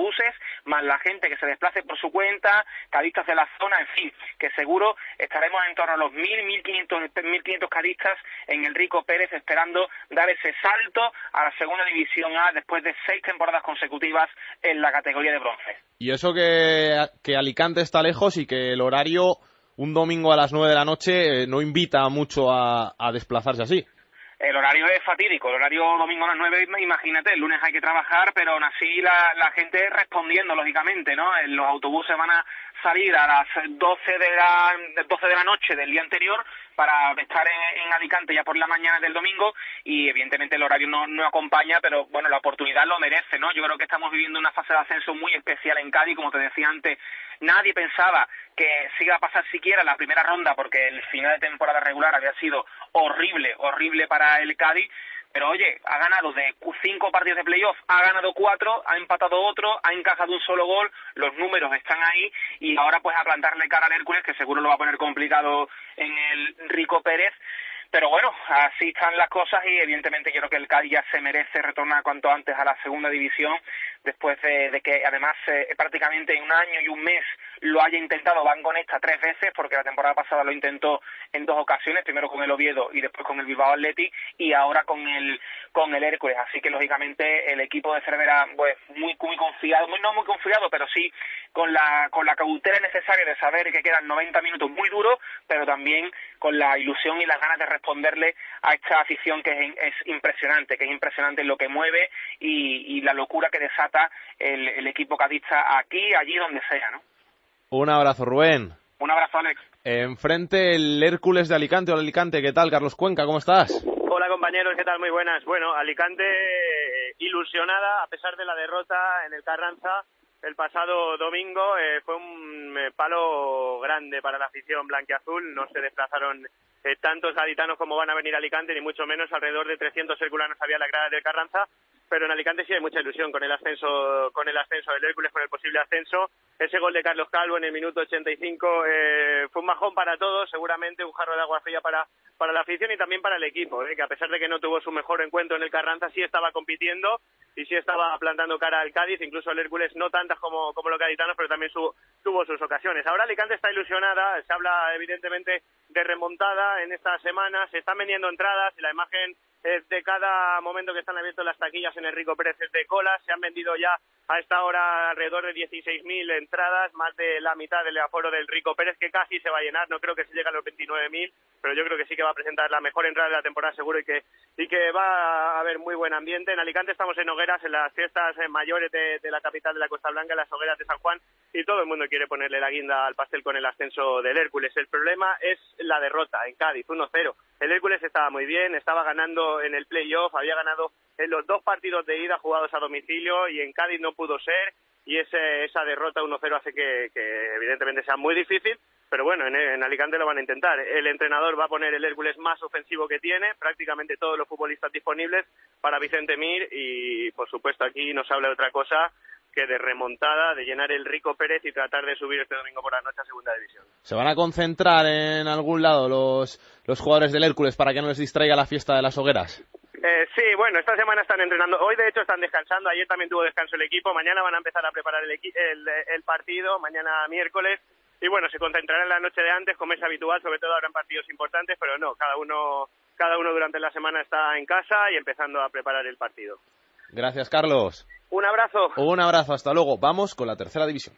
autobuses, más la gente que se desplace por su cuenta, cadistas de la zona, en fin, que seguro estaremos en torno a los mil, mil quinientos cadistas en el Rico Pérez esperando dar ese salto a la segunda división A después de seis temporadas consecutivas en la categoría de bronce. Y eso que, que Alicante está lejos y que el horario, un domingo a las nueve de la noche, eh, no invita mucho a, a desplazarse así. El horario es fatídico, el horario domingo a las nueve, imagínate, el lunes hay que trabajar, pero aún así la, la gente respondiendo, lógicamente, ¿no? Los autobuses van a salir a las doce de la, doce de la noche del día anterior para estar en, en Alicante ya por la mañana del domingo, y evidentemente el horario no, no acompaña, pero bueno, la oportunidad lo merece, ¿no? Yo creo que estamos viviendo una fase de ascenso muy especial en Cádiz, como te decía antes. Nadie pensaba que se iba a pasar siquiera la primera ronda, porque el final de temporada regular había sido horrible, horrible para el Cádiz, pero oye, ha ganado de cinco partidos de playoff, ha ganado cuatro, ha empatado otro, ha encajado un solo gol, los números están ahí, y ahora pues a plantarle cara al Hércules, que seguro lo va a poner complicado en el Rico Pérez. Pero bueno, así están las cosas, y evidentemente yo creo que el Cádiz ya se merece retornar cuanto antes a la segunda división, después de, de que además eh, prácticamente en un año y un mes lo haya intentado Bangonesta tres veces, porque la temporada pasada lo intentó en dos ocasiones, primero con el Oviedo y después con el Bilbao Athletic, y ahora con el con el Hércules. Así que lógicamente el equipo de Cervera pues muy muy confiado, muy, no muy confiado, pero sí con la con la cautela necesaria de saber que quedan noventa minutos muy duros, pero también con la ilusión y las ganas de responderle a esta afición que es, es impresionante, que es impresionante lo que mueve y, y la locura que desata el, el equipo cadista aquí, allí, donde sea, ¿no? Un abrazo, Rubén. Un abrazo, Alex. Enfrente el Hércules de Alicante. Hola, Alicante, ¿qué tal? Carlos Cuenca, ¿cómo estás? Hola, compañeros, ¿qué tal? Muy buenas. Bueno, Alicante eh, ilusionada a pesar de la derrota en el Carranza el pasado domingo. Eh, fue un eh, palo grande para la afición blanquiazul. No se desplazaron eh, tantos gaditanos como van a venir a Alicante, ni mucho menos. Alrededor de trescientos herculanos había en la grada del Carranza. Pero en Alicante sí hay mucha ilusión con el ascenso con el ascenso del Hércules, con el posible ascenso. Ese gol de Carlos Calvo en el minuto ochenta y cinco eh, fue un bajón para todos, seguramente un jarro de agua fría para para la afición y también para el equipo, eh, que a pesar de que no tuvo su mejor encuentro en el Carranza, sí estaba compitiendo y sí estaba plantando cara al Cádiz, incluso el Hércules no tantas como, como los gaditanos, pero también su, tuvo sus ocasiones. Ahora Alicante está ilusionada, se habla evidentemente de remontada en esta semana, se están vendiendo entradas y la imagen es de cada momento que están abiertas las taquillas en el Rico Pérez es de cola. Se han vendido ya a esta hora alrededor de dieciséis mil entradas, más de la mitad del aforo del Rico Pérez, que casi se va a llenar. No creo que se llegue a los veintinueve mil, pero yo creo que sí que va a presentar la mejor entrada de la temporada seguro, y que y que va a haber muy buen ambiente. En Alicante estamos en hogueras, en las fiestas mayores de, de la capital de la Costa Blanca, en las hogueras de San Juan, y todo el mundo quiere ponerle la guinda al pastel con el ascenso del Hércules. El problema es la derrota en Cádiz, uno cero. El Hércules estaba muy bien, estaba ganando en el playoff, había ganado en los dos partidos de ida jugados a domicilio, y en Cádiz no pudo ser, y ese, esa derrota uno cero hace que, que evidentemente sea muy difícil, pero bueno, en, en Alicante lo van a intentar. El entrenador va a poner el Hércules más ofensivo que tiene, prácticamente todos los futbolistas disponibles para Vicente Mir, y por supuesto aquí no se habla de otra cosa que de remontada, de llenar el Rico Pérez y tratar de subir este domingo por la noche a segunda división. ¿Se van a concentrar en algún lado los, los jugadores del Hércules para que no les distraiga la fiesta de las hogueras? Eh, sí, bueno, esta semana están entrenando. Hoy, de hecho, están descansando. Ayer también tuvo descanso el equipo. Mañana van a empezar a preparar el, equi- el, el partido, mañana miércoles. Y bueno, se concentrarán la noche de antes, como es habitual, sobre todo ahora en partidos importantes, pero no, cada uno, cada uno durante la semana está en casa y empezando a preparar el partido. Gracias, Carlos. Un abrazo. Un abrazo, hasta luego. Vamos con la tercera división.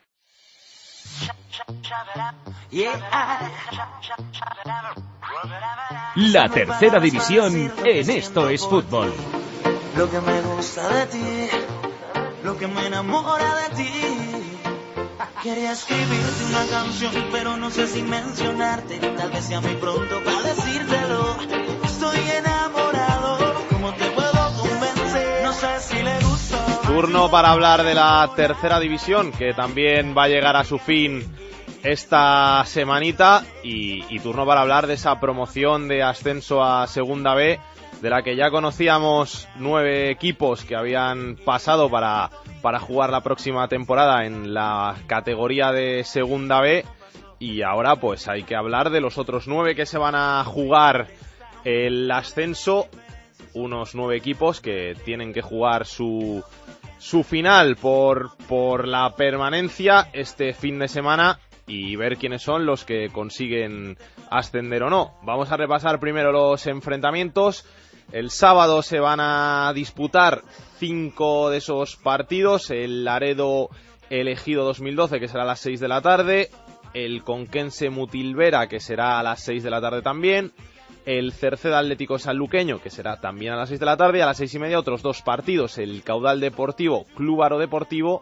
La tercera división en Esto es Fútbol. Lo que me gusta de ti, lo que me enamora de ti. Quería escribirte una canción, pero no sé si mencionarte. Tal vez sea muy pronto para decírtelo. Estoy enamorado, ¿cómo te puedo convencer? No sé si le gusta. Turno para hablar de la tercera división, que también va a llegar a su fin esta semanita, y, y turno para hablar de esa promoción de ascenso a Segunda B, de la que ya conocíamos nueve equipos que habían pasado para, para jugar la próxima temporada en la categoría de Segunda B, y ahora pues hay que hablar de los otros nueve que se van a jugar el ascenso, unos nueve equipos que tienen que jugar su su final por, por la permanencia este fin de semana y ver quiénes son los que consiguen ascender o no. Vamos a repasar primero los enfrentamientos. El sábado se van a disputar cinco de esos partidos. El Laredo Elegido dos mil doce, que será a las seis de la tarde. El Conquense Mutilvera, que será a las seis de la tarde también. El Cerceda Atlético Sanluqueño, que será también a las seis de la tarde. A las seis y media otros dos partidos. El Caudal Deportivo Club Aro Deportivo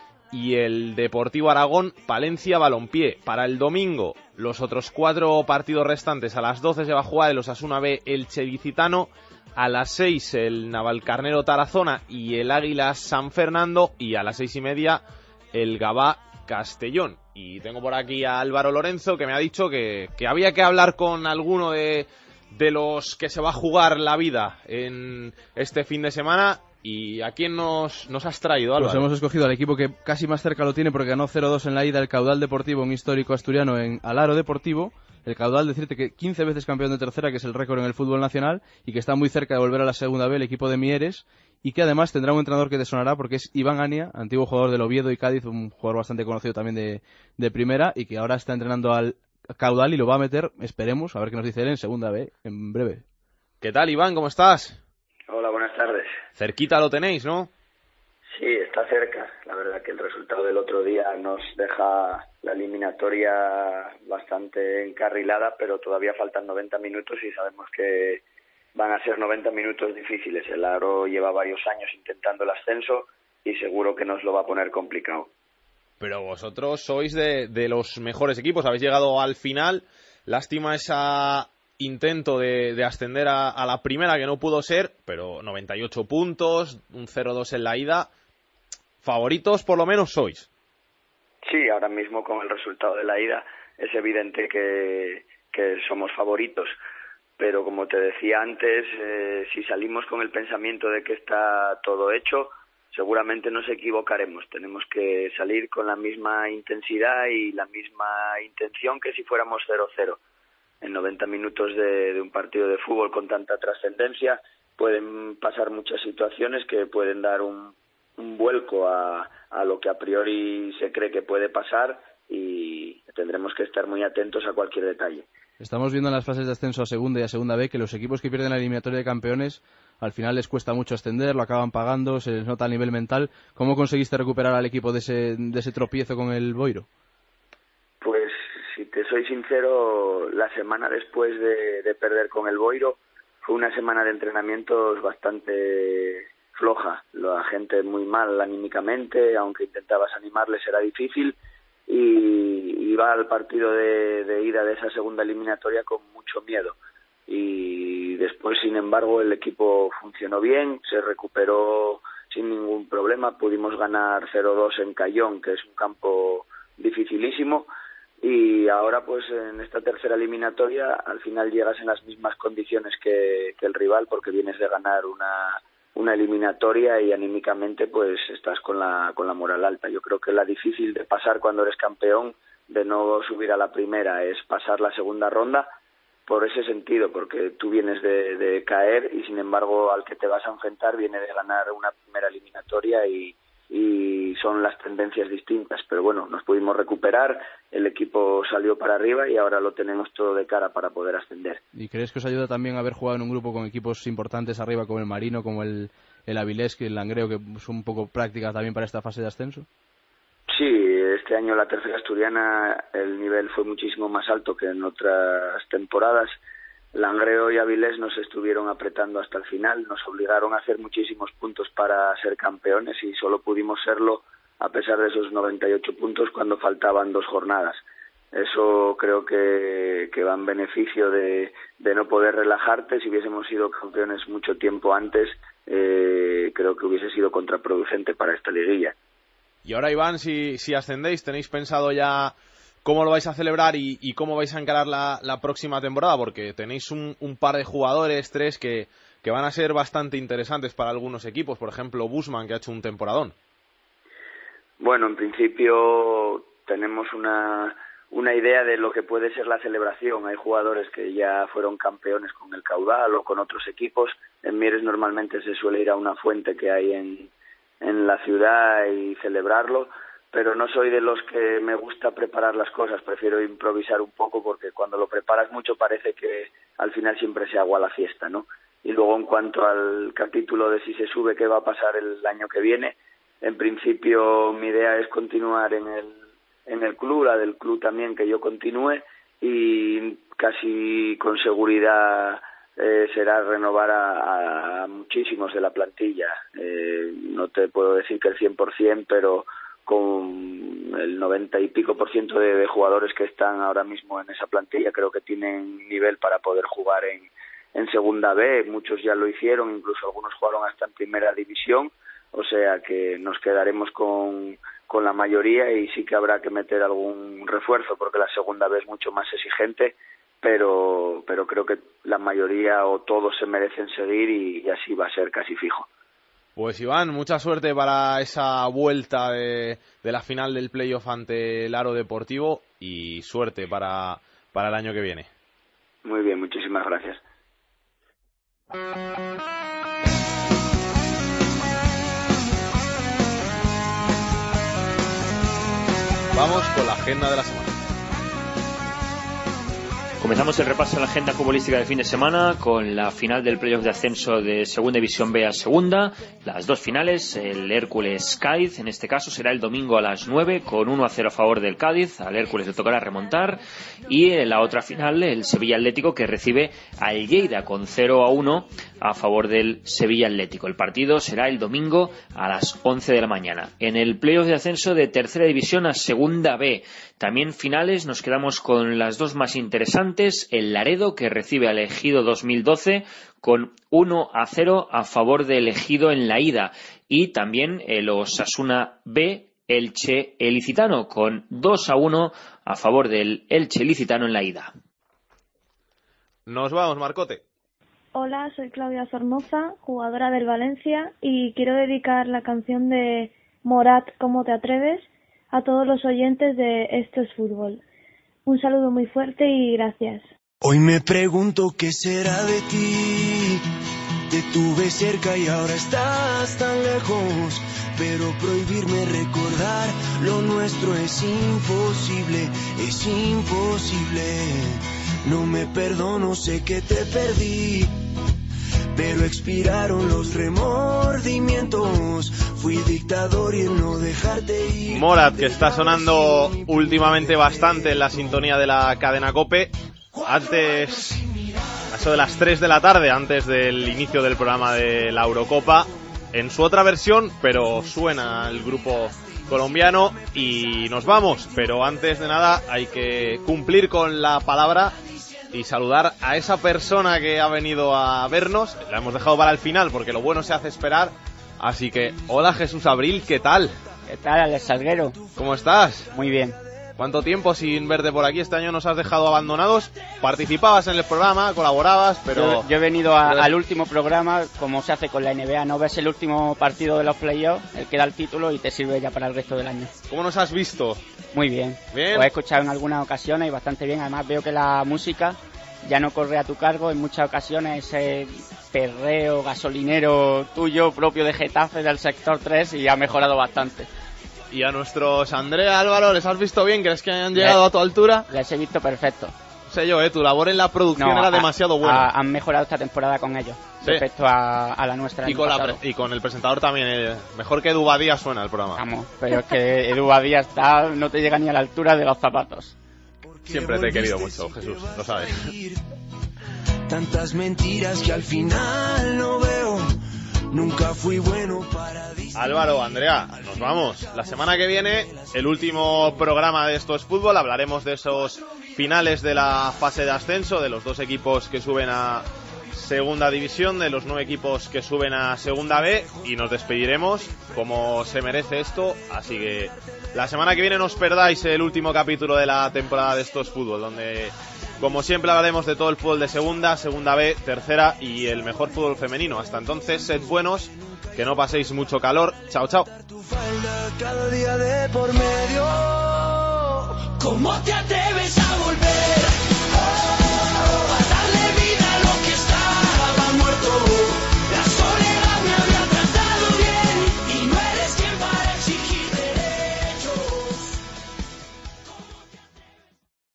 y el Deportivo Aragón Palencia Balompié. Para el domingo, los otros cuatro partidos restantes. A las doce se va a jugar el Osasuna B Elche Licitano. A las seis el Navalcarnero Tarazona y el Águilas San Fernando. Y a las seis y media el Gavá Castellón. Y tengo por aquí a Álvaro Lorenzo, que me ha dicho que, que había que hablar con alguno de, de los que se va a jugar la vida en este fin de semana. ¿Y a quién nos, nos has traído, Álvaro? Pues hemos escogido al equipo que casi más cerca lo tiene, porque ganó cero dos en la ida el Caudal Deportivo, un histórico asturiano, en Alaro Deportivo. El Caudal, decirte que quince veces campeón de tercera, que es el récord en el fútbol nacional, y que está muy cerca de volver a la segunda B, el equipo de Mieres, y que además tendrá un entrenador que te sonará, porque es Iván Ania, antiguo jugador del Oviedo y Cádiz, un jugador bastante conocido también de, de primera, y que ahora está entrenando al Caudal y lo va a meter, esperemos, a ver qué nos dice él, en segunda B, en breve. ¿Qué tal, Iván? ¿Cómo estás? Hola, buenas tardes. Cerquita lo tenéis, ¿no? Sí, está cerca. La verdad que el resultado del otro día nos deja la eliminatoria bastante encarrilada, pero todavía faltan noventa minutos y sabemos que van a ser noventa minutos difíciles. El Aro lleva varios años intentando el ascenso y seguro que nos lo va a poner complicado. Pero vosotros sois de, de los mejores equipos, habéis llegado al final. Lástima esa intento de, de ascender a, a la primera, que no pudo ser, pero noventa y ocho puntos, un cero dos en la ida. Favoritos por lo menos sois. Sí, ahora mismo con el resultado de la ida es evidente que, que somos favoritos, pero como te decía antes, eh, si salimos con el pensamiento de que está todo hecho, seguramente nos equivocaremos. Tenemos que salir con la misma intensidad y la misma intención que si fuéramos cero cero. En noventa minutos de, de un partido de fútbol con tanta trascendencia pueden pasar muchas situaciones que pueden dar un, un vuelco a, a lo que a priori se cree que puede pasar, y tendremos que estar muy atentos a cualquier detalle. Estamos viendo en las fases de ascenso a segunda y a segunda B que los equipos que pierden la eliminatoria de campeones al final les cuesta mucho ascender, lo acaban pagando, se les nota a nivel mental. ¿Cómo conseguiste recuperar al equipo de ese, de ese tropiezo con el Boiro? Pues si te soy sincero, la semana después de, de perder con el Boiro fue una semana de entrenamientos bastante floja. La gente muy mal anímicamente, aunque intentabas animarles era difícil, y iba al partido de, de ida de esa segunda eliminatoria con mucho miedo. Y después, sin embargo, el equipo funcionó bien, se recuperó sin ningún problema, pudimos ganar cero dos en Cayón, que es un campo dificilísimo, y ahora pues en esta tercera eliminatoria al final llegas en las mismas condiciones que, que el rival, porque vienes de ganar una, una eliminatoria y anímicamente pues estás con la, con la moral alta. Yo creo que la difícil de pasar cuando eres campeón, de no subir a la primera, es pasar la segunda ronda, por ese sentido, porque tú vienes de, de caer y sin embargo al que te vas a enfrentar viene de ganar una primera eliminatoria y, y son las tendencias distintas. Pero bueno, nos pudimos recuperar, el equipo salió para arriba y ahora lo tenemos todo de cara para poder ascender. ¿Y crees que os ayuda también haber jugado en un grupo con equipos importantes arriba, como el Marino, como el, el Avilés, que el Langreo, que son un poco prácticas también para esta fase de ascenso? Sí, este año la tercera asturiana el nivel fue muchísimo más alto que en otras temporadas. Langreo y Avilés nos estuvieron apretando hasta el final, nos obligaron a hacer muchísimos puntos para ser campeones y solo pudimos serlo a pesar de esos noventa y ocho puntos cuando faltaban dos jornadas. Eso creo que, que va en beneficio de, de no poder relajarte. Si hubiésemos sido campeones mucho tiempo antes, eh, creo que hubiese sido contraproducente para esta liguilla. Y ahora, Iván, si, si ascendéis, ¿tenéis pensado ya cómo lo vais a celebrar y, y cómo vais a encarar la, la próxima temporada? Porque tenéis un, un par de jugadores, tres, que, que van a ser bastante interesantes para algunos equipos. Por ejemplo, Busman, que ha hecho un temporadón. Bueno, en principio tenemos una, una idea de lo que puede ser la celebración. Hay jugadores que ya fueron campeones con el Caudal o con otros equipos. En Mieres normalmente se suele ir a una fuente que hay en en la ciudad y celebrarlo, pero no soy de los que me gusta preparar las cosas, prefiero improvisar un poco porque cuando lo preparas mucho parece que al final siempre se agua la fiesta, ¿no? Y luego en cuanto al capítulo de si se sube, qué va a pasar el año que viene, en principio mi idea es continuar en el, en el club, la del club también que yo continúe y casi con seguridad eh, será renovar a, a muchísimos de la plantilla. Eh, no te puedo decir que el cien por ciento, pero con el noventa y pico por ciento de, de jugadores que están ahora mismo en esa plantilla creo que tienen nivel para poder jugar en, en segunda B, muchos ya lo hicieron, incluso algunos jugaron hasta en primera división, o sea que nos quedaremos con, con la mayoría y sí que habrá que meter algún refuerzo porque la segunda B es mucho más exigente, pero, pero creo que la mayoría o todos se merecen seguir y, y así va a ser casi fijo. Pues Iván, mucha suerte para esa vuelta de, de la final del playoff ante el Aro Deportivo y suerte para, para el año que viene. Muy bien, muchísimas gracias. Vamos con la agenda de la semana. Comenzamos el repaso de la agenda futbolística del fin de semana con la final del playoff de ascenso de Segunda División B a Segunda. Las dos finales, el Hércules-Cádiz, en este caso será el domingo a las nueve con uno a cero a favor del Cádiz. Al Hércules le tocará remontar. Y en la otra final, el Sevilla Atlético que recibe al Lleida con cero a uno a favor del Sevilla Atlético. El partido será el domingo a las once de la mañana. En el playoff de ascenso de Tercera División a Segunda B, también finales, nos quedamos con las dos más interesantes. El Laredo que recibe al Ejido dos mil doce con uno a cero a favor del Ejido en la ida. Y también el Osasuna B, Elche Ilicitano con dos a uno a favor del Elche Ilicitano en la ida. Nos vamos, Marcote. Hola, soy Claudia Zornoza, jugadora del Valencia, y quiero dedicar la canción de Morat, ¿Cómo te atreves?, a todos los oyentes de Esto es Fútbol. Un saludo muy fuerte y gracias. Hoy me pregunto qué será de ti. Te tuve cerca y ahora estás tan lejos, pero prohibirme recordar lo nuestro es imposible, es imposible. No me perdono, sé que te perdí, pero expiraron los remordimientos. Fui dictador y el no dejarte ir. Morat, que está sonando últimamente bastante en la sintonía de la cadena COPE. Antes, a eso de las tres de la tarde, antes del inicio del programa de la Eurocopa, en su otra versión, pero suena el grupo colombiano y nos vamos. Pero antes de nada hay que cumplir con la palabra y saludar a esa persona que ha venido a vernos. La hemos dejado para el final porque lo bueno se hace esperar. Así que, hola Jesús Abril, ¿qué tal? ¿Qué tal, Alex Salguero? ¿Cómo estás? Muy bien. ¿Cuánto tiempo sin verte por aquí? Este año nos has dejado abandonados. Participabas en el programa, colaborabas, pero... Yo, yo he venido a, al último programa, como se hace con la N B A, no ves el último partido de los playoffs, el que da el título y te sirve ya para el resto del año. ¿Cómo nos has visto? Muy bien. ¿Bien? Lo he escuchado en algunas ocasiones y bastante bien. Además veo que la música ya no corre a tu cargo en muchas ocasiones, ese perreo gasolinero tuyo propio de Getafe del sector tres, y ha mejorado bastante. ¿Y a nuestros Andrea, Álvaro, les has visto bien? ¿Crees que han llegado les, a tu altura? Les he visto perfecto. No sé yo, ¿eh? Tu labor en la producción no, era ha, demasiado buena. Ha, han mejorado esta temporada con ellos, ¿sí? Respecto a, a la nuestra. Y con, la, y con el presentador también, eh, mejor que Edu Badía suena el programa. Vamos, pero es que Edu Badía está, no te llega ni a la altura de los zapatos. Siempre te he querido mucho, Jesús, lo sabes. Tantas mentiras que al final no veo. Nunca fui bueno para... Álvaro, Andrea, nos vamos. La semana que viene, el último programa de Esto es Fútbol. Hablaremos de esos finales de la fase de ascenso, de los dos equipos que suben a Segunda División, de los nueve equipos que suben a Segunda B, y nos despediremos como se merece esto. Así que la semana que viene no os perdáis el último capítulo de la temporada de Esto es Fútbol, donde, como siempre, hablaremos de todo el fútbol de Segunda, Segunda B, Tercera y el mejor fútbol femenino. Hasta entonces, sed buenos, que no paséis mucho calor. Chao, chao. Cada día de por medio. ¿Cómo te atreves a